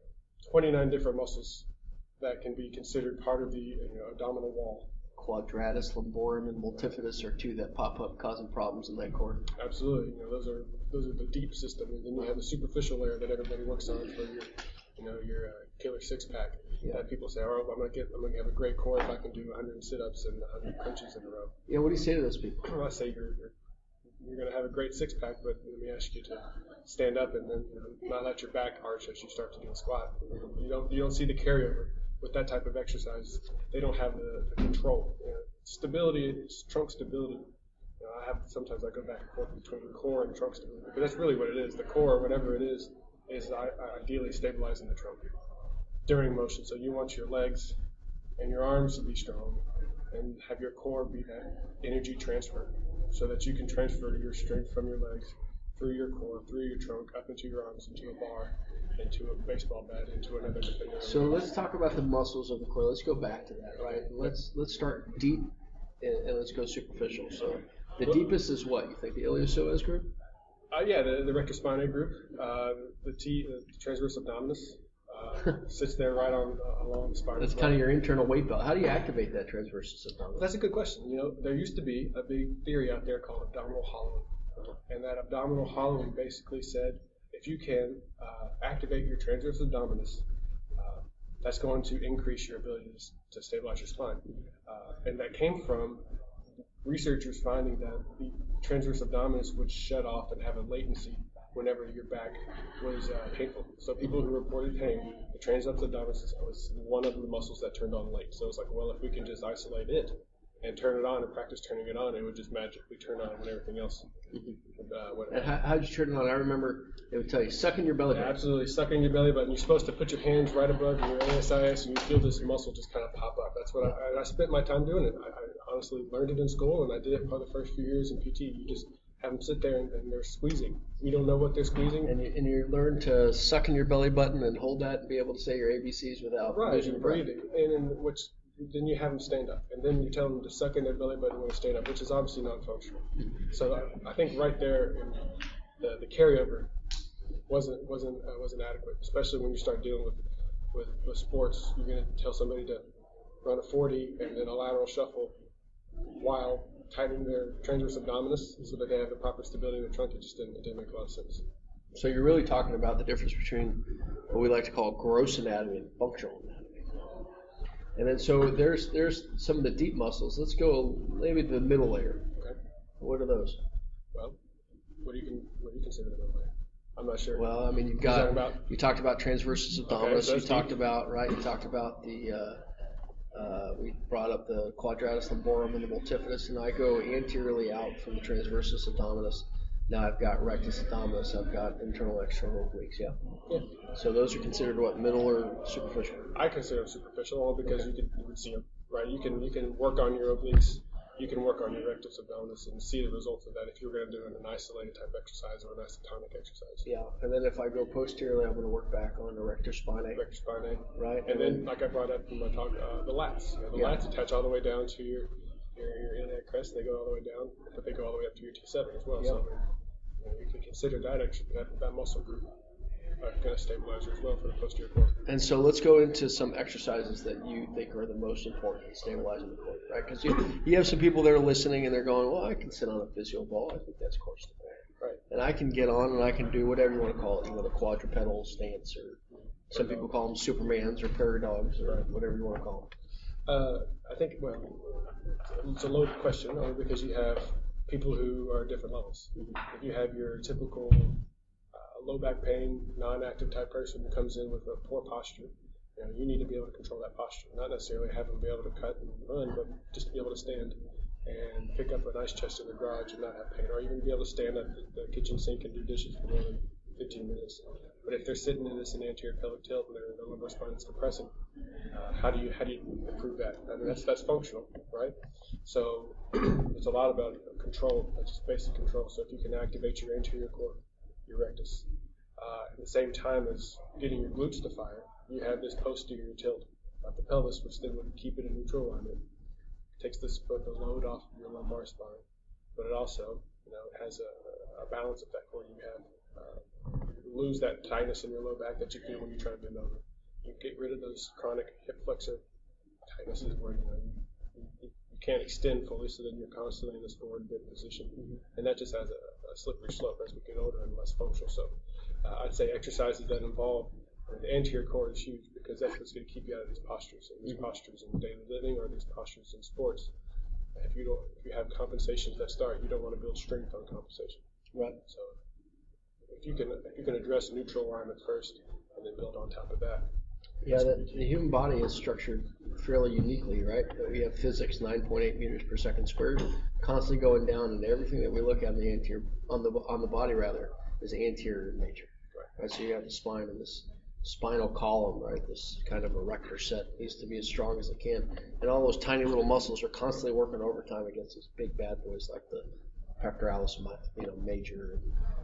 29 different muscles that can be considered part of the abdominal wall. Quadratus lumborum and multifidus are two that pop up causing problems in that core. Absolutely. Those are the deep system, and then you have the superficial layer that everybody works on for your killer six pack. Yeah. That people say, oh, I'm gonna have a great core if I can do 100 sit-ups and 100 crunches in a row. Yeah. What do you say to those people? I say you're gonna have a great six pack, but let me ask you to stand up and then not let your back arch as you start to do a squat. You don't see the carryover. With that type of exercise, they don't have the control. Stability, trunk stability. Sometimes I go back and forth between core and trunk stability, but that's really what it is. The core, whatever it is ideally stabilizing the trunk during motion. So you want your legs and your arms to be strong, and have your core be that energy transfer, so that you can transfer your strength from your legs through your core, through your trunk, up into your arms, into a bar, into a baseball bat, into another defender. So let's talk about the muscles of the core. Let's go back to that, right? Let's start deep and let's go superficial. So the deepest is what? You think the iliopsoas group? Yeah, the rectus spinae group. The transverse abdominis sits there right along the spine. That's kind of your internal weight belt. How do you activate that transversus abdominis? That's a good question. There used to be a big theory out there called abdominal hollowing. And that abdominal hollowing basically said, if you can activate your transverse abdominis, that's going to increase your ability to stabilize your spine. And that came from researchers finding that the transverse abdominis would shut off and have a latency whenever your back was painful. So people who reported pain, the transverse abdominis was one of the muscles that turned on late. So it's like, well, if we can just isolate it and turn it on and practice turning it on, it would just magically turn on when everything else went on. And how did you turn it on? I remember they would tell you, suck in your belly button. Absolutely, suck in your belly button. You're supposed to put your hands right above your ASIS, and you feel this muscle just kind of pop up. That's what I spent my time doing it. I honestly learned it in school, and I did it for the first few years in PT. You just have them sit there and they're squeezing. You don't know what they're squeezing. And you learn to suck in your belly button and hold that and be able to say your ABCs without losing breath. Breathing. And then you have them stand up. And then you tell them to suck in their belly button when they stand up, which is obviously non-functional. So I think right there, the carryover wasn't adequate, especially when you start dealing with sports. You're going to tell somebody to run a 40 and then a lateral shuffle while tightening their transverse abdominis so that they have the proper stability in the trunk. It didn't make a lot of sense. So you're really talking about the difference between what we like to call gross anatomy and functional anatomy. And then so there's some of the deep muscles. Let's go maybe the middle layer. Okay. What are those? Well, what do you consider the middle layer? I'm not sure. Well, I mean, you talked about transversus abdominis. So you talked about the we brought up the quadratus lumborum and the multifidus, and I go anteriorly out from the transversus abdominis. Now I've got rectus abdominis. I've got internal external obliques. Yeah. So those are considered what, middle or superficial? I consider them superficial, only because you would see them, right? You can work on your obliques. You can work on your rectus abdominis and see the results of that if you're going to do an isolated type exercise or an isotonic exercise. Yeah, and then if I go posteriorly, I'm going to work back on the rector spinae. Rector spinae. Right. And then, like I brought up in my talk, the lats. The lats attach all the way down to your iliac crest. They go all the way down, but they go all the way up to your T7 as well. Yeah. So you can consider that muscle group kind of stabilizer as well for the posterior core. And so let's go into some exercises that you think are the most important in stabilizing the core, right? Because you have some people that are listening and they're going, well, I can sit on a physio ball. I think that's core stability. Right. And I can get on and I can do whatever you want to call it, the quadrupedal stance, or some people call them Supermans or Paradogs or whatever you want to call them. I think, it's a loaded question only because you have people who are at different levels. If you have your typical low back pain, non-active type person who comes in with a poor posture, you need to be able to control that posture. Not necessarily have them be able to cut and run, but just be able to stand and pick up an ice chest in the garage and not have pain, or even be able to stand at the kitchen sink and do dishes for more than 15 minutes. But if they're sitting in this anterior pelvic tilt and their lumbar spine is compressing, how do you improve that? I mean, that's functional, right? So it's a lot about control, just basic control. So if you can activate your anterior core, your rectus, at the same time as getting your glutes to fire, you have this posterior tilt of the pelvis, which then would keep it in neutral alignment. It takes the load off of your lumbar spine, but it also, has a balance effect where you have lose that tightness in your low back that you feel when you try to bend over. You get rid of those chronic hip flexor tightnesses where you can't extend fully, so then you're constantly in this forward bent position, and that just has a slippery slope as we get older and less functional. So I'd say exercises that involve the anterior core is huge, because that's what's going to keep you out of these postures, and these postures in daily living or these postures in sports. If you have compensations that start, you don't want to build strength on compensation. Right. So if you can address neutral alignment first and then build on top of that. Yeah, the human body is structured fairly uniquely, right? We have physics 9.8 meters per second squared, constantly going down, and everything that we look at on the body is anterior in nature. Right. So you have the spine and this spinal column, right? This kind of erector set needs to be as strong as it can, and all those tiny little muscles are constantly working overtime against these big bad boys like the pectoralis major,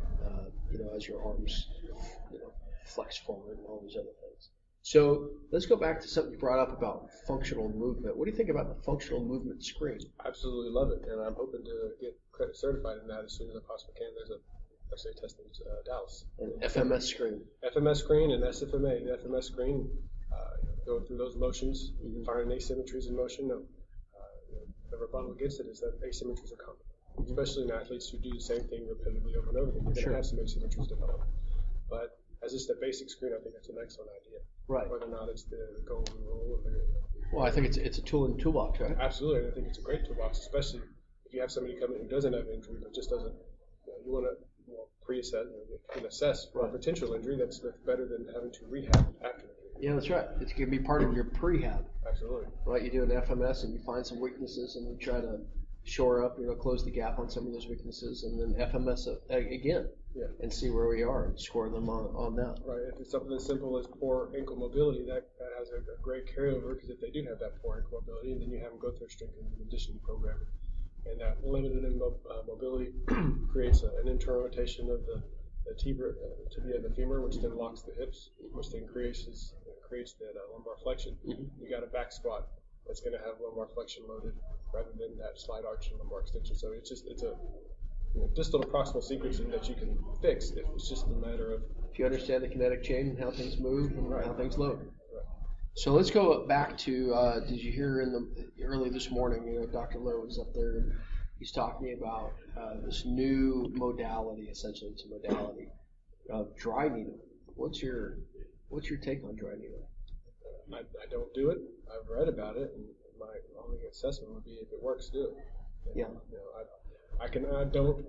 as your arms, flex forward and all these other things. So let's go back to something you brought up about functional movement. What do you think about the functional movement screen? Absolutely love it, and I'm hoping to get credit certified in that as soon as I possibly can. There's a X-ray test in Dallas. An FMS screen. FMS screen and SFMA. The FMS screen, going through those motions, finding asymmetries in motion. The rebuttal against it is that asymmetries are common, especially in athletes who do the same thing repetitively over and over again. You're going to have some asymmetries develop. But as just a basic screen, I think that's an excellent idea. Right. Whether or not it's the golden rule. Well, I think it's a tool in the toolbox, right? Absolutely, and I think it's a great toolbox, especially if you have somebody come in who doesn't have injury but just doesn't. You want to pre-assess and assess for a potential injury. That's better than having to rehab after injury. Yeah, that's right. It's going to be part of your prehab. Absolutely. Right. You do an FMS and you find some weaknesses and you try to shore up, close the gap on some of those weaknesses, and then FMS again. Yeah. And see where we are and score them on that. Right. If it's something as simple as poor ankle mobility, that has a great carryover, because if they do have that poor ankle mobility, and then you have them go through a strength and conditioning program, And that limited mobility creates an internal rotation of the tibia of the femur, which then locks the hips, which then creates that lumbar flexion. You got a back squat that's going to have lumbar flexion loaded rather than that slide arch and lumbar extension. So it's a distal to proximal sequencing that you can fix. It's just a matter of if you understand the kinetic chain and how things move and right. how things load. Right. So let's go back to, did you hear early this morning, Dr. Lowe was up there and he's talking about this new modality, essentially it's a modality of dry needle. What's your take on dry needle? I don't do it. I've read about it, and my only assessment would be if it works, do it. Yeah. I don't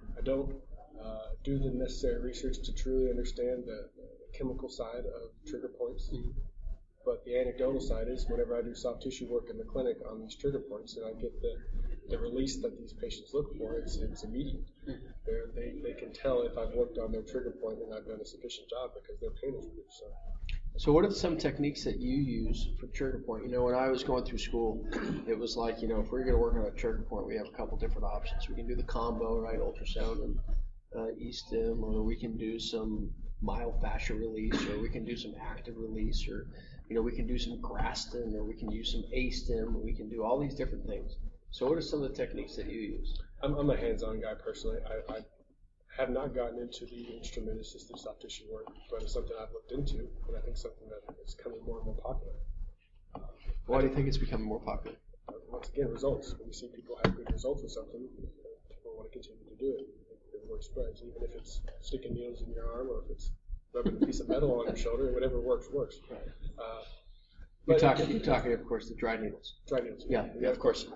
do the necessary research to truly understand the chemical side of trigger points. But the anecdotal side is whenever I do soft tissue work in the clinic on these trigger points and I get the release that these patients look for, it's immediate. They can tell if I've worked on their trigger point and I've done a sufficient job because their pain is reduced. So what are some techniques that you use for trigger point? When I was going through school, it was like, if we're going to work on a trigger point, we have a couple different options. We can do the combo, right, ultrasound and E-stim, or we can do some myofascial release, or we can do some active release, or we can do some Graston, or we can use some A-stim, we can do all these different things. So what are some of the techniques that you use? I'm a hands-on guy personally. I have not gotten into the instrument-assisted soft tissue work, but it's something I've looked into, and I think something that is becoming more and more popular. Why do you think it's becoming more popular? Once again, results. When we see people have good results with something, people want to continue to do it. The word spreads, even if it's sticking needles in your arm or if it's rubbing a piece of metal on your shoulder, whatever works. Right. You're talking, of course, the dry needles. Dry needles. Yeah, of course.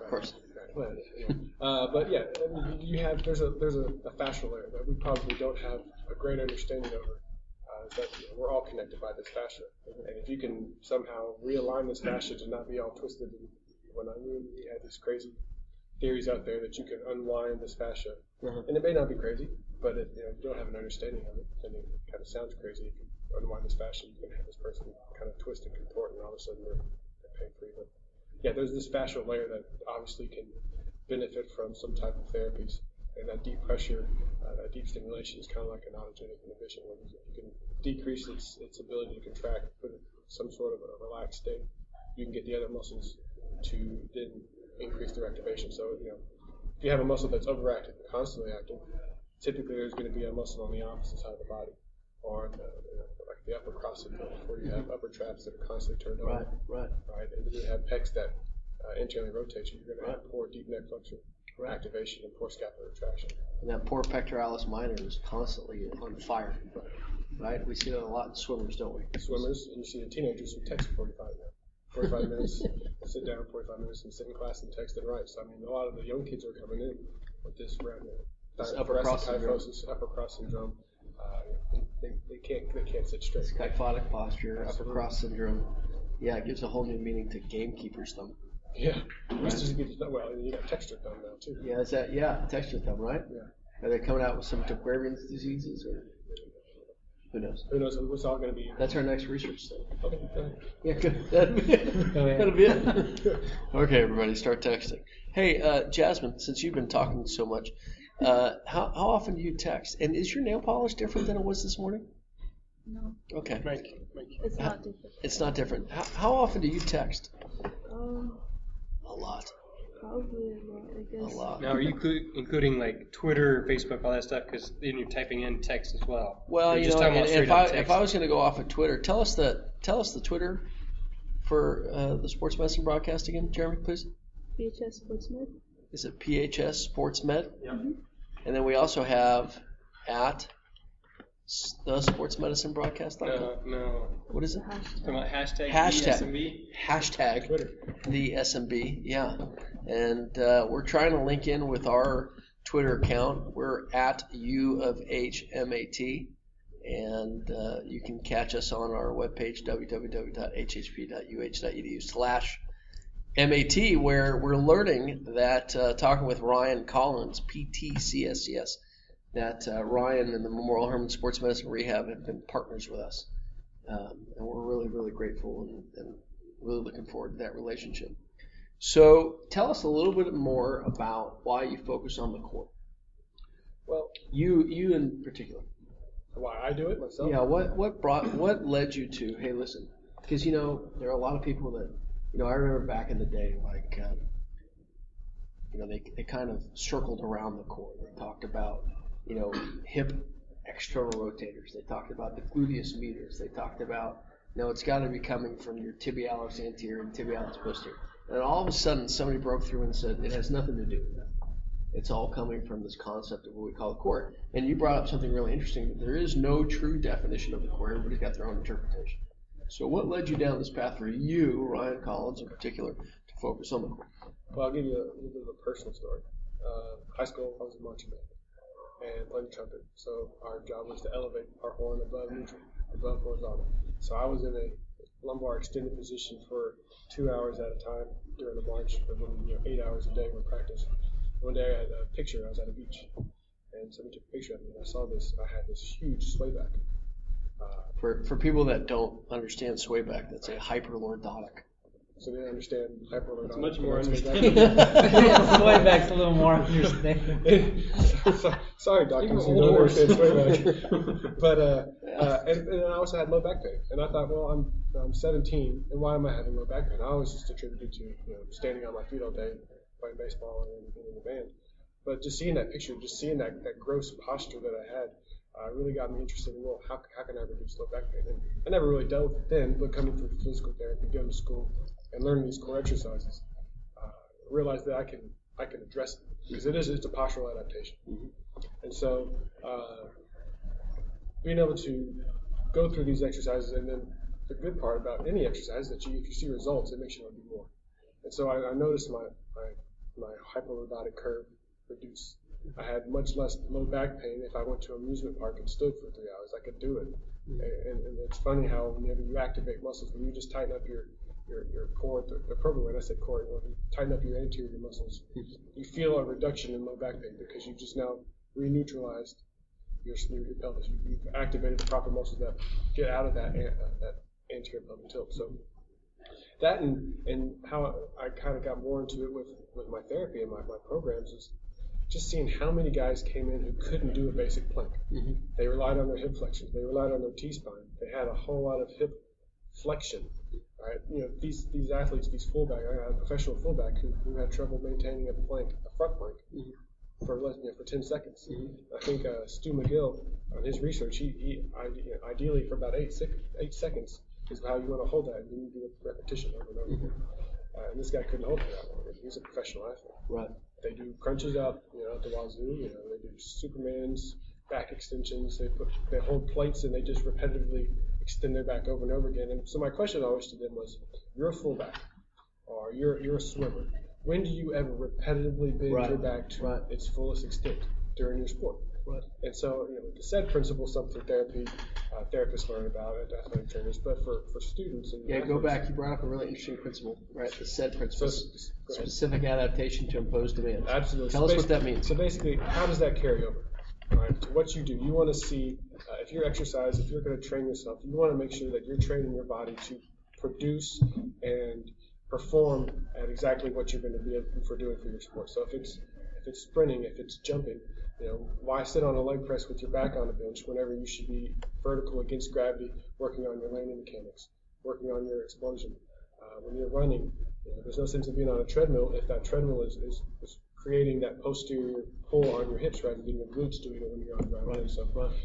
But yeah, there's a fascial layer that we probably don't have a great understanding over. That we're all connected by this fascia, and if you can somehow realign this fascia to not be all twisted, we had these crazy theories out there that you can unwind this fascia, and it may not be crazy, but if you don't have an understanding of it, then it kind of sounds crazy. If you unwind this fascia, you can have this person kind of twist and contort, and all of a sudden they're pain-free. But yeah, there's this fascial layer that obviously can benefit from some type of therapies, and that deep pressure, that deep stimulation is kind of like an autogenic inhibition. When you can decrease its ability to contract, put it in some sort of a relaxed state, you can get the other muscles to then increase their activation. So if you have a muscle that's overactive and constantly active, typically there's going to be a muscle on the opposite side of the body, or like the upper cross syndrome, where you have upper traps that are constantly turned on. Right. And then you have pecs that internally rotate you. You're going to have poor deep neck flexion activation and poor scapular retraction. And that poor pectoralis minor is constantly on fire. Right? We see that a lot in swimmers, don't we? Swimmers, and you see the teenagers who text 45 minutes, sit down 45 minutes and sit in class and text and write. So a lot of the young kids are coming in with this upper cross syndrome. They can't sit straight. It's kyphotic posture, upper cross syndrome. Yeah, it gives a whole new meaning to gamekeeper's thumb. Yeah. You got texture thumb now too. Yeah, texture thumb, right? Yeah. Are they coming out with some de Quervain's diseases, or who knows? Who knows? It's all going to be. That's our next research study. Okay, go ahead. Yeah, good. That'll be it. Okay, everybody, start texting. Hey, Jasmine, since you've been talking so much, how often do you text? And is your nail polish different than it was this morning? No. Okay. It's not different. It's not different. How often do you text? A lot. Probably a lot, I guess. A lot. Now, are you including like Twitter, Facebook, all that stuff? Because then you're typing in text as well. Well, if I was going to go off of Twitter, tell us the Twitter for the Sports Medicine broadcast again, Jeremy, please. PHS Sports Med. Is it PHS Sports Med? Yeah. Mm-hmm. And then we also have at the Sports Medicine broadcast. No. What is it? Hashtag SMB. Hashtag Twitter. The SMB. Yeah. And we're trying to link in with our Twitter account. We're at U of HMAT. And you can catch us on our webpage, www.hhp.uh.edu/MAT, where we're learning that, talking with Ryan Collins, PT-CSCS, that Ryan and the Memorial Hermann Sports Medicine Rehab have been partners with us. And we're really, really grateful and really looking forward to that relationship. So tell us a little bit more about why you focus on the core. Well, You in particular. why I do it myself? Yeah. What led you to? Hey, listen, because there are a lot of people that I remember back in the day, like they kind of circled around the core. They talked about hip external rotators. They talked about the gluteus medius. They talked about it's got to be coming from your tibialis anterior and tibialis posterior. And all of a sudden, somebody broke through and said it has nothing to do with that. It's all coming from this concept of what we call the core. And you brought up something really interesting, that there is no true definition of the core. Everybody's got their own interpretation. So what led you down this path for you, Ryan Collins in particular, to focus on the core? Well, I'll give you a little bit of a personal story. High school, I was in marching band and playing trumpet. So our job was to elevate our horn above neutral, above horizontal. So I was in a lumbar extended position for 2 hours at a time during the march, but then 8 hours a day with practice. One day I had a picture. I was at a beach, and somebody took a picture of me. And I saw this. I had this huge swayback. For people that don't understand swayback, that's a hyperlordotic. So they understand hyperlordotic. It's much more understandable. Swayback's a little more understandable. Sorry, doctors, who don't understand swayback. But and I also had low back pain, and I thought, well, I'm 17, and why am I having low back pain? I always just attributed to standing on my feet all day, playing baseball and being in the band. But just seeing that picture, just seeing that gross posture that I had, really got me interested in, well, how can I reduce low back pain? And I never really dealt with it then, but coming through physical therapy, going to school, and learning these core exercises, realized that I can address it, because it's a postural adaptation. And so being able to go through these exercises, and then the good part about any exercise is that if you see results, it makes you want to do more. And so I noticed my hyperlordotic curve reduce. I had much less low back pain if I went to an amusement park and stood for 3 hours. I could do it. And it's funny how whenever you activate muscles, when you just tighten up your core, the appropriate way, I said core, when you tighten up your anterior muscles, you feel a reduction in low back pain because you've just now re-neutralized your pelvis. You've activated the proper muscles that get out of that anterior pelvic tilt. So that and how I kind of got more into it with my therapy and my programs is just seeing how many guys came in who couldn't do a basic plank. They relied on their hip flexions. They relied on their T-spine. They had a whole lot of hip flexion. Right? These athletes, these fullback, I had a professional fullback who had trouble maintaining a front plank, for 10 seconds. I think Stu McGill, on his research, he ideally for about 8 seconds is how you want to hold that, and then you do a repetition over and over again. And this guy couldn't hold it that long. He's a professional athlete. Right. They do crunches out, at the wazoo. They do Superman's, back extensions. They hold plates and they just repetitively extend their back over and over again. And so my question always to them was, you're a fullback, or you're a swimmer. When do you ever repetitively bend your back to its fullest extent during your sport? Right. And so, the SAID principle is something therapy therapists learn about at athletic trainers, but for students and athletes, go back. You brought up a really interesting principle, right? The SAID principle, specific adaptation to impose demands. Absolutely. Tell us what that means. So basically, how does that carry over? Right, to what you do? You want to see if you're exercise, if you're going to train yourself, you want to make sure that you're training your body to produce and perform at exactly what you're going to be able for doing for your sport. So if it's sprinting, if it's jumping, why sit on a leg press with your back on a bench whenever you should be vertical against gravity, working on your landing mechanics, working on your explosion. When you're running, there's no sense in being on a treadmill if that treadmill is creating that posterior pull on your hips rather than your glutes doing it when you're on the ground. Right. So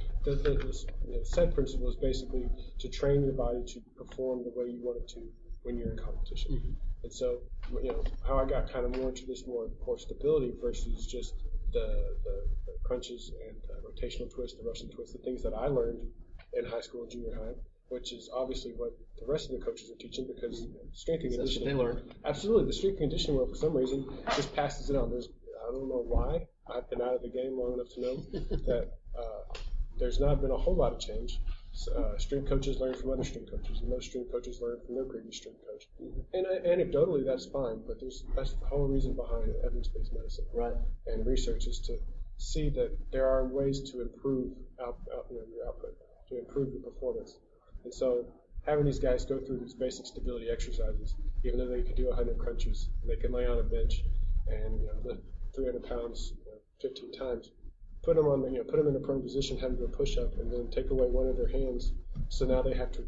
the SAID principle is basically to train your body to perform the way you want it to when you're in competition. And so, how I got kind of more into this more core stability versus just the crunches and rotational twist, the Russian twist, the things that I learned in high school and junior high, which is obviously what the rest of the coaches are teaching because strength and conditioning. That's what they learned. Absolutely. The strength and conditioning world, for some reason, just passes it on. I don't know why. I've been out of the game long enough to know that there's not been a whole lot of change. Strength coaches learn from other strength coaches, and those strength coaches learn from their previous strength coach. And anecdotally, that's fine, but that's the whole reason behind evidence-based medicine. Right. And research is to see that there are ways to improve your output, to improve your performance. And so having these guys go through these basic stability exercises, even though they could do 100 crunches, and they can lay on a bench and lift 300 pounds 15 times. Put them in a prone position, have them do a push-up, and then take away one of their hands. So now they have to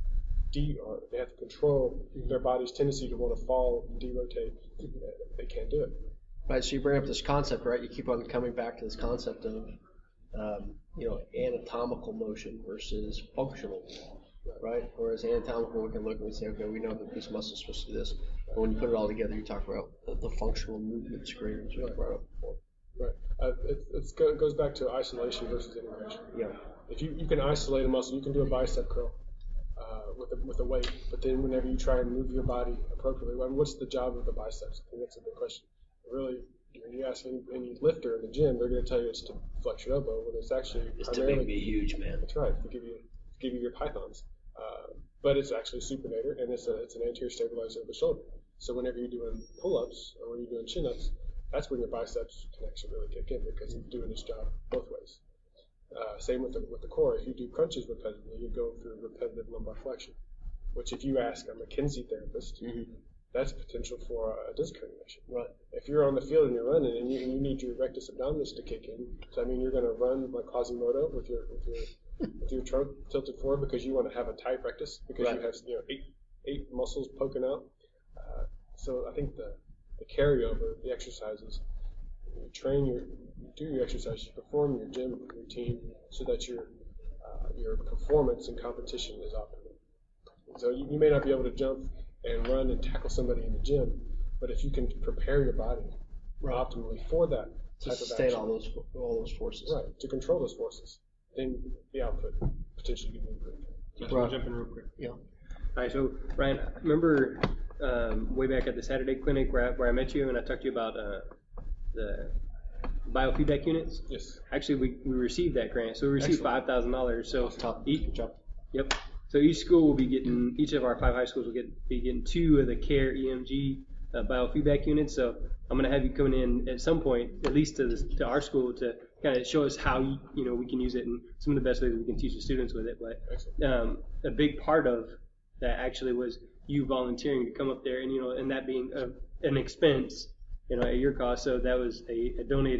control their body's tendency to want to fall and derotate. They can't do it. Right. So you bring up this concept, right? You keep on coming back to this concept of anatomical motion versus functional, right? Whereas anatomical, we can look and we say, okay, we know that this muscle is supposed to do this. But when you put it all together, you talk about the functional movement screen, which we brought up before. Right. It goes back to isolation versus integration. Yeah. If you can isolate a muscle, you can do a bicep curl with a weight. But then whenever you try and move your body appropriately, what's the job of the biceps? I think that's a big question. Really, when you ask any lifter in the gym, they're going to tell you it's to flex your elbow, when it's actually it's to make me huge, man. That's right. To give you your pythons. But it's actually a supinator, and it's an anterior stabilizer of the shoulder. So whenever you're doing pull-ups or when you're doing chin-ups, that's when your biceps can actually really kick in because it's doing its job both ways. Same with the core. If you do crunches repetitively, you go through repetitive lumbar flexion, which if you ask a McKenzie therapist, that's potential for a disc herniation. Right. If you're on the field and you're running and you need your rectus abdominis to kick in, so I mean you're going to run like Quasimodo with your trunk tilted forward because you want to have a tight rectus because you have eight muscles poking out. So I think the carryover, the exercises, you do your exercise, you perform your gym routine so that your performance in competition is optimal. So you may not be able to jump and run and tackle somebody in the gym, but if you can prepare your body optimally for that to type sustain of action, all those forces, right, to control those forces, then the output potentially can be improved. I'll jump in real quick. Yeah. All right, so Ryan, remember way back at the Saturday clinic where I met you and I talked to you about the biofeedback units? Yes. Actually, we received that grant, so we received $5,000. So Good job. Yep. So each school will be getting, each of our 5 high schools will be getting 2 of the CARE EMG biofeedback units. So I'm going to have you coming in at some point, at least to our school, to kind of show us how we can use it and some of the best ways we can teach the students with it. But a big part of that actually was you volunteering to come up there, and that being an expense, at your cost. So that was a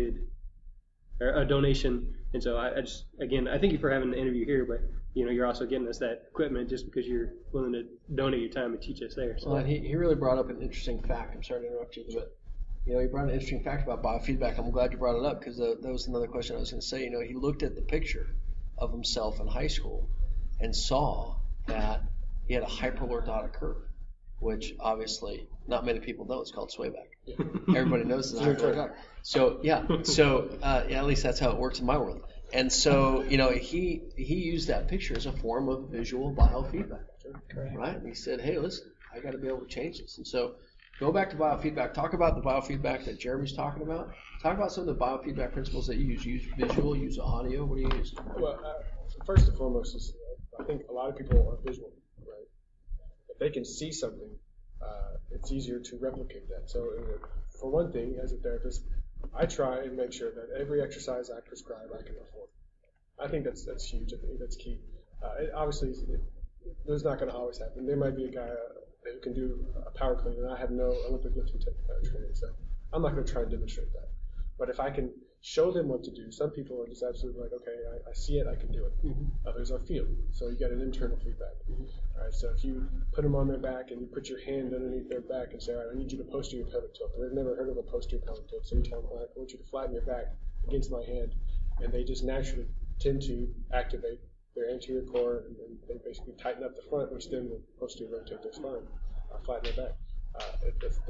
donation. And so I just, again, I thank you for having the interview here, but you're also getting us that equipment just because you're willing to donate your time and teach us there. So. Well, he really brought up an interesting fact. I'm sorry to interrupt you, but he brought an interesting fact about biofeedback. I'm glad you brought it up because that was another question I was going to say. He looked at the picture of himself in high school and saw that he had a hyperlordotic curve, which obviously not many people know. It's called swayback. Everybody knows it's hyperlordotic. So at least that's how it works in my world. And so, he used that picture as a form of visual biofeedback, right? And he said, hey, listen, I got to be able to change this. And so go back to biofeedback. Talk about the biofeedback that Jeremy's talking about. Talk about some of the biofeedback principles that you use. Use visual, use audio. What do you use? Well, first and foremost is I think a lot of people are visual, right? If they can see something, it's easier to replicate that. So for one thing, as a therapist, I try and make sure that every exercise I prescribe I can perform. I think that's huge. I think that's key. Obviously, it's not going to always happen. There might be a guy who can do a power clean, and I have no Olympic lifting training, so I'm not going to try and demonstrate that. But if I can show them what to do, some people are just absolutely like, okay, I see it, I can do it. Others are feel. So you get an internal feedback. All right, so if you put them on their back and you put your hand underneath their back and say, all right, I need you to posterior pelvic tilt. They've never heard of a posterior pelvic tilt, so you tell them, all right, I want you to flatten your back against my hand, and they just naturally tend to activate their anterior core, and they basically tighten up the front, which then will posterior rotate their spine, flatten their back. That's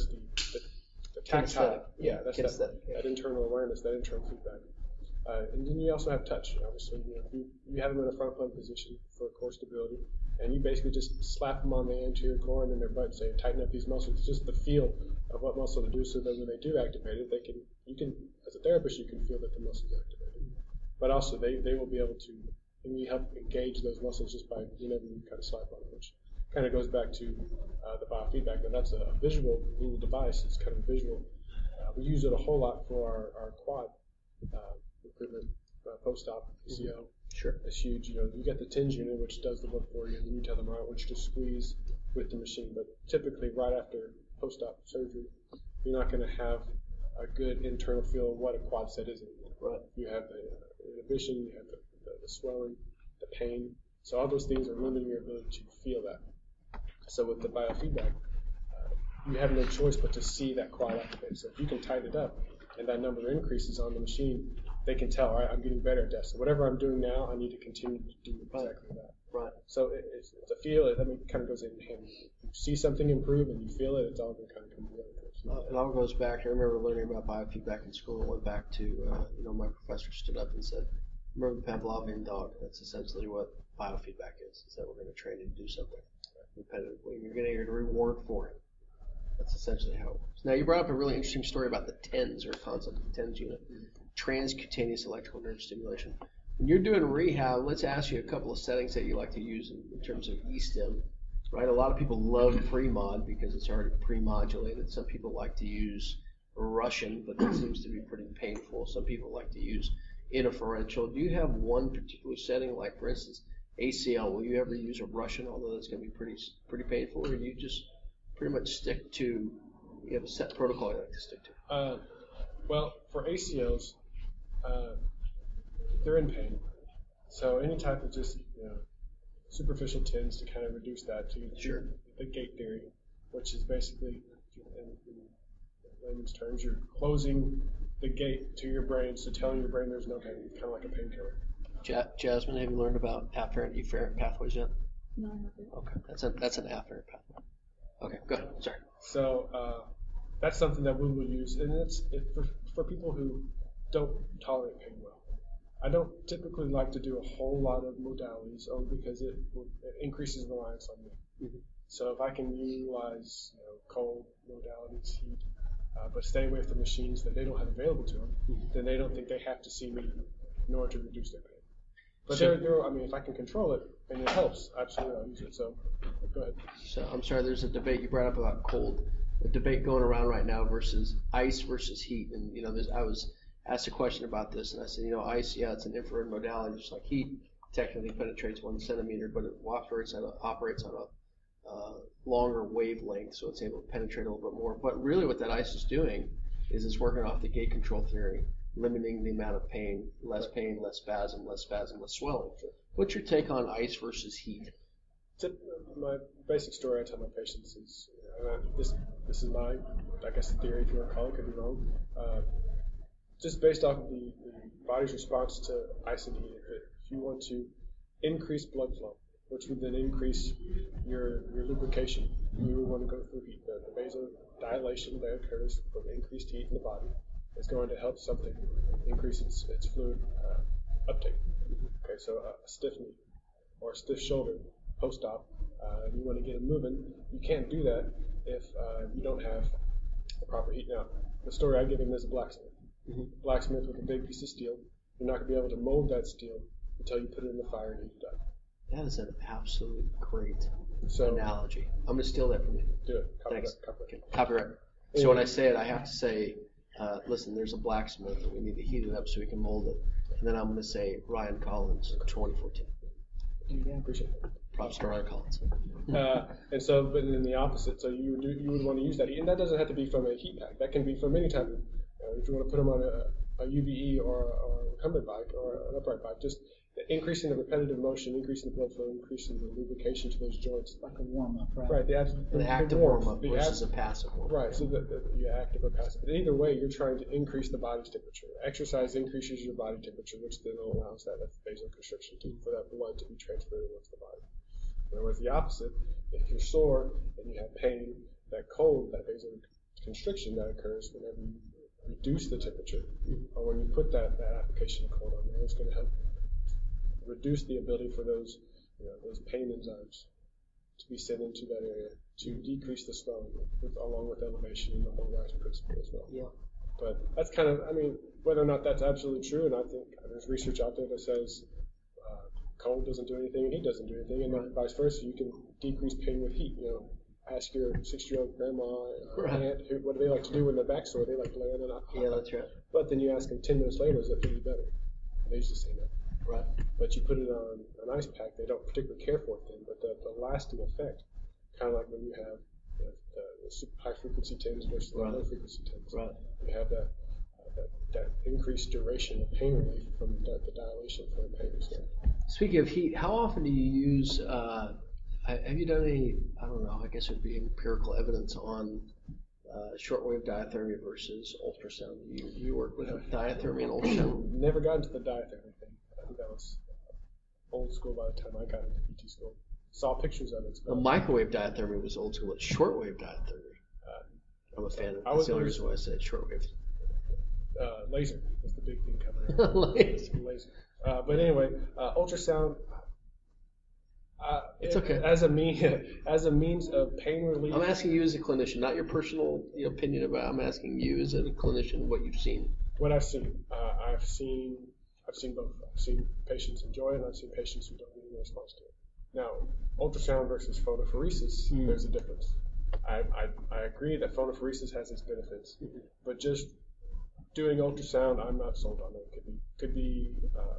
the tactile, that's that internal awareness, that internal feedback. And then you also have touch. Obviously, you have them in a front plank position for core stability, and you basically just slap them on the anterior core and then their butt, and say, tighten up these muscles. It's just the feel of what muscle to do, so that when they do activate it, you can, as a therapist, you can feel that the muscle's activated. But also, they will be able to, and you help engage those muscles just by whenever you kind of slap on them, which kind of goes back to the biofeedback. Now, that's a visual little device. It's kind of visual. We use it a whole lot for our quad recruitment. post-op ACL. Sure. It's huge. You get the TENS unit, which does the work for you, and then you tell them, all right, which to squeeze with the machine. But typically, right after post-op surgery, you're not going to have a good internal feel of what a quad set is anymore. Right. You have the inhibition, you have the swelling, the pain. So all those things are limiting your ability to feel that. So with the biofeedback, you have no choice but to see that quad activate. So if you can tighten it up and that number increases on the machine, they can tell, all right, I'm getting better at that. So whatever I'm doing now, I need to continue to do exactly that. Right. So it's a feel. It kind of goes in hand. You see something improve and you feel it. It's all going to kind of come together. It all goes back. I remember learning about biofeedback in school. I went back to, my professor stood up and said, remember the Pavlovian dog? That's essentially what biofeedback is that we're going to train you to do something repetitively. You're going to get a reward for it. That's essentially how it works. Now, you brought up a really interesting story about the TENS, or concept of the TENS unit, transcutaneous electrical nerve stimulation. When you're doing rehab, let's ask you a couple of settings that you like to use in terms of E-stim. Right, a lot of people love pre-mod because it's already pre-modulated. Some people like to use Russian, but that seems to be pretty painful. Some people like to use interferential. Do you have one particular setting, like for instance ACL? Will you ever use a Russian, although that's going to be pretty painful, or do you just pretty much stick to, you have a set protocol you like to stick to? Well, for ACLs, they're in pain, so any type of just superficial TENS to kind of reduce that to the gate theory, which is basically, in layman's terms, you're closing the gate to your brain, so telling your brain there's no pain. It's kind of like a painkiller. Jasmine, have you learned about afferent efferent pathways yet? No, I haven't. Okay, that's an afferent pathway. Okay, go ahead. Sorry. So that's something that we will use, and it's for people who don't tolerate pain well. I don't typically like to do a whole lot of modalities only because it increases reliance on me. Mm-hmm. So if I can utilize cold modalities, heat, but stay away from machines that they don't have available to them, then they don't think they have to see me in order to reduce their pain. But if I can control it and it helps, absolutely I'll use it. So go ahead. So I'm sorry, there's a debate you brought up about cold. A debate going around right now versus ice versus heat, and I was asked a question about this, and I said, ice, yeah, it's an infrared modality, just like heat. Technically penetrates 1 centimeter, but it operates on a longer wavelength, so it's able to penetrate a little bit more. But really, what that ice is doing is it's working off the gate control theory, limiting the amount of pain, less spasm, less swelling. What's your take on ice versus heat? My basic story I tell my patients is, this is my, I guess, theory, if you want to call it, could be wrong. Just based off of the body's response to ice and heat. If you want to increase blood flow, which would then increase your lubrication, you would want to go through heat. The vasodilation that occurs from increased heat in the body is going to help something increase its fluid uptake. Okay, so a stiff knee or a stiff shoulder post-op, and you want to get it moving, you can't do that if you don't have the proper heat. Now, the story I give him is a blacksmith. Blacksmith with a big piece of steel. You're not going to be able to mold that steel until you put it in the fire and heat it up. That is an absolute great analogy. I'm going to steal that from you. Do it. Thanks. Copyright. So when I say it, I have to say, listen, there's a blacksmith, and we need to heat it up so we can mold it. And then I'm going to say Ryan Collins, 2014. Yeah, appreciate it. Props to Ryan Collins. And so, but then the opposite. So you would want to use that heat, and that doesn't have to be from a heat pack. That can be from any type of. If you want to put them on a UVE or a recumbent bike or an upright bike, just increasing the repetitive motion, increasing the blood flow, increasing the lubrication to those joints. Like a warm-up, right? Right, an active warm-up versus a passive warm-up. Right, so you're active or passive. But either way, you're trying to increase the body's temperature. Exercise increases your body temperature, which then allows that vasoconstriction for that blood to be transferred amongst the body. Whereas the opposite, if you're sore and you have pain, that cold, that vasoconstriction that occurs whenever you reduce the temperature, or when you put that application of cold on there, it's going to help reduce the ability for those pain enzymes to be sent into that area to decrease the swelling along with elevation and the whole rise principle as well. Yeah. But that's kind of, whether or not that's absolutely true, and I think there's research out there that says cold doesn't do anything and heat doesn't do anything, and then vice versa. You can decrease pain with heat. Ask your 6-year-old grandma, aunt, what do they like to do when their back's sore? They like to lay on an alcohol. Yeah, that's right. But then you ask them 10 minutes later, is it feeling better? They used to say no. Right. But you put it on an ice pack, they don't particularly care for it then, but the lasting effect, kind of like when you have the super high frequency TIMS versus the low frequency TIMS. Right. You have that increased duration of pain relief from the dilation from the pain restored. Speaking of heat, how often do you use, have you done any, I don't know, I guess it would be empirical evidence on shortwave diathermy versus ultrasound? You work with diathermy and ultrasound? Never got into the diathermy thing. I think that was old school by the time I got into PT school. Saw pictures of it. The microwave diathermy was old school. It's shortwave diathermy. I'm a fan of it. That's the only reason why I said shortwave. Laser was the big thing coming out. Laser. But anyway, ultrasound. It's okay. As a means of pain relief. I'm asking you as a clinician, not your personal opinion about it. I'm asking you as a clinician what you've seen. What I've seen, I've seen both. I've seen patients enjoy it, and I've seen patients who don't really respond to it. Now, ultrasound versus photophoresis, there's a difference. I agree that photophoresis has its benefits, but just doing ultrasound, I'm not sold on it. It could be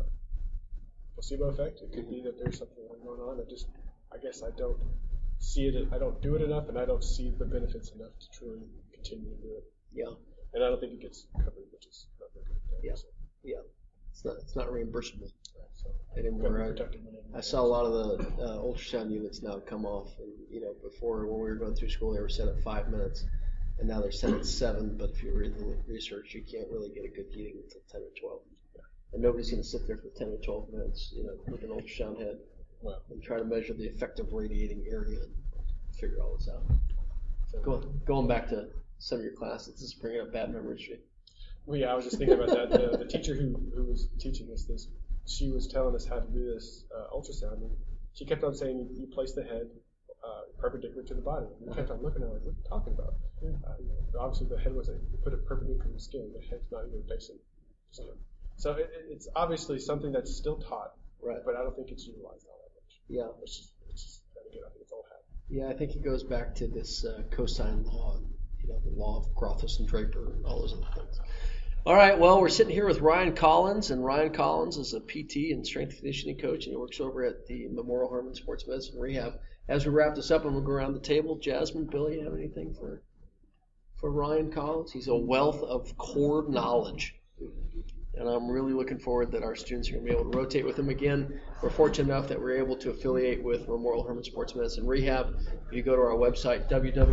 placebo effect. It could be that there's something going on. I guess I don't see it. I don't do it enough, and I don't see the benefits enough to truly continue to do it. Yeah. And I don't think it gets covered, which is not very good. Yeah. Yeah. It's not reimbursable. So anymore. I saw a lot of the ultrasound units now come off. And, before when we were going through school, they were set at 5 minutes, and now they're set at 7. But if you read the research, you can't really get a good heating until 10 or 12. And nobody's going to sit there for 10 or 12 minutes, with an ultrasound head and try to measure the effective radiating area and figure all this out. So going back to some of your classes, this is bringing up bad memories. Well, yeah, I was just thinking about that. The teacher who was teaching us this, she was telling us how to do this ultrasound, and she kept on saying you place the head perpendicular to the body. And we kept on looking at her like, what are you talking about? Obviously, the head you put it perpendicular to the skin. The head's not even facing the skin. So it's obviously something that's still taught, right? But I don't think it's utilized all that much. Yeah. It's just again, I think it's old hat. Yeah, I think it goes back to this cosine law, the law of Grothus and Draper and all those other things. All right, well, we're sitting here with Ryan Collins, and Ryan Collins is a PT and strength conditioning coach, and he works over at the Memorial Hermann Sports Medicine Rehab. As we wrap this up, I'm going to go around the table. Jasmine, Bill, you have anything for Ryan Collins? He's a wealth of core knowledge, and I'm really looking forward that our students are going to be able to rotate with him again. We're fortunate enough that we're able to affiliate with Memorial Hermann Sports Medicine Rehab. If you go to our website,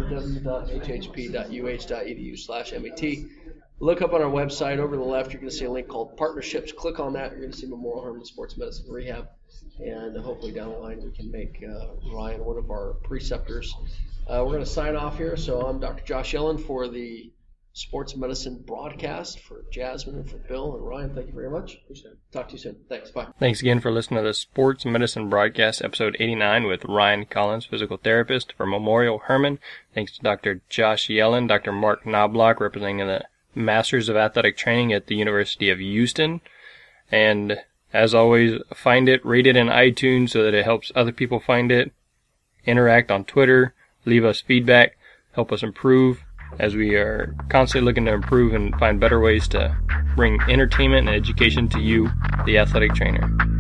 www.hhp.uh.edu/MET, look up on our website. Over to the left, you're going to see a link called Partnerships. Click on that. You're going to see Memorial Hermann Sports Medicine Rehab. And hopefully down the line we can make Ryan one of our preceptors. We're going to sign off here. So I'm Dr. Josh Yellen for the Sports Medicine broadcast, for Jasmine and for Bill and Ryan. Thank you very much. Appreciate it. Talk to you soon. Thanks. Bye. Thanks again for listening to the Sports Medicine broadcast, episode 89, with Ryan Collins, physical therapist for Memorial Hermann. Thanks to Dr. Josh Yellen, Dr. Mark Knobloch, representing the Masters of Athletic Training at the University of Houston. And as always, find it, rate it in iTunes so that it helps other people find it. Interact on Twitter, leave us feedback, help us improve, as we are constantly looking to improve and find better ways to bring entertainment and education to you, the athletic trainer.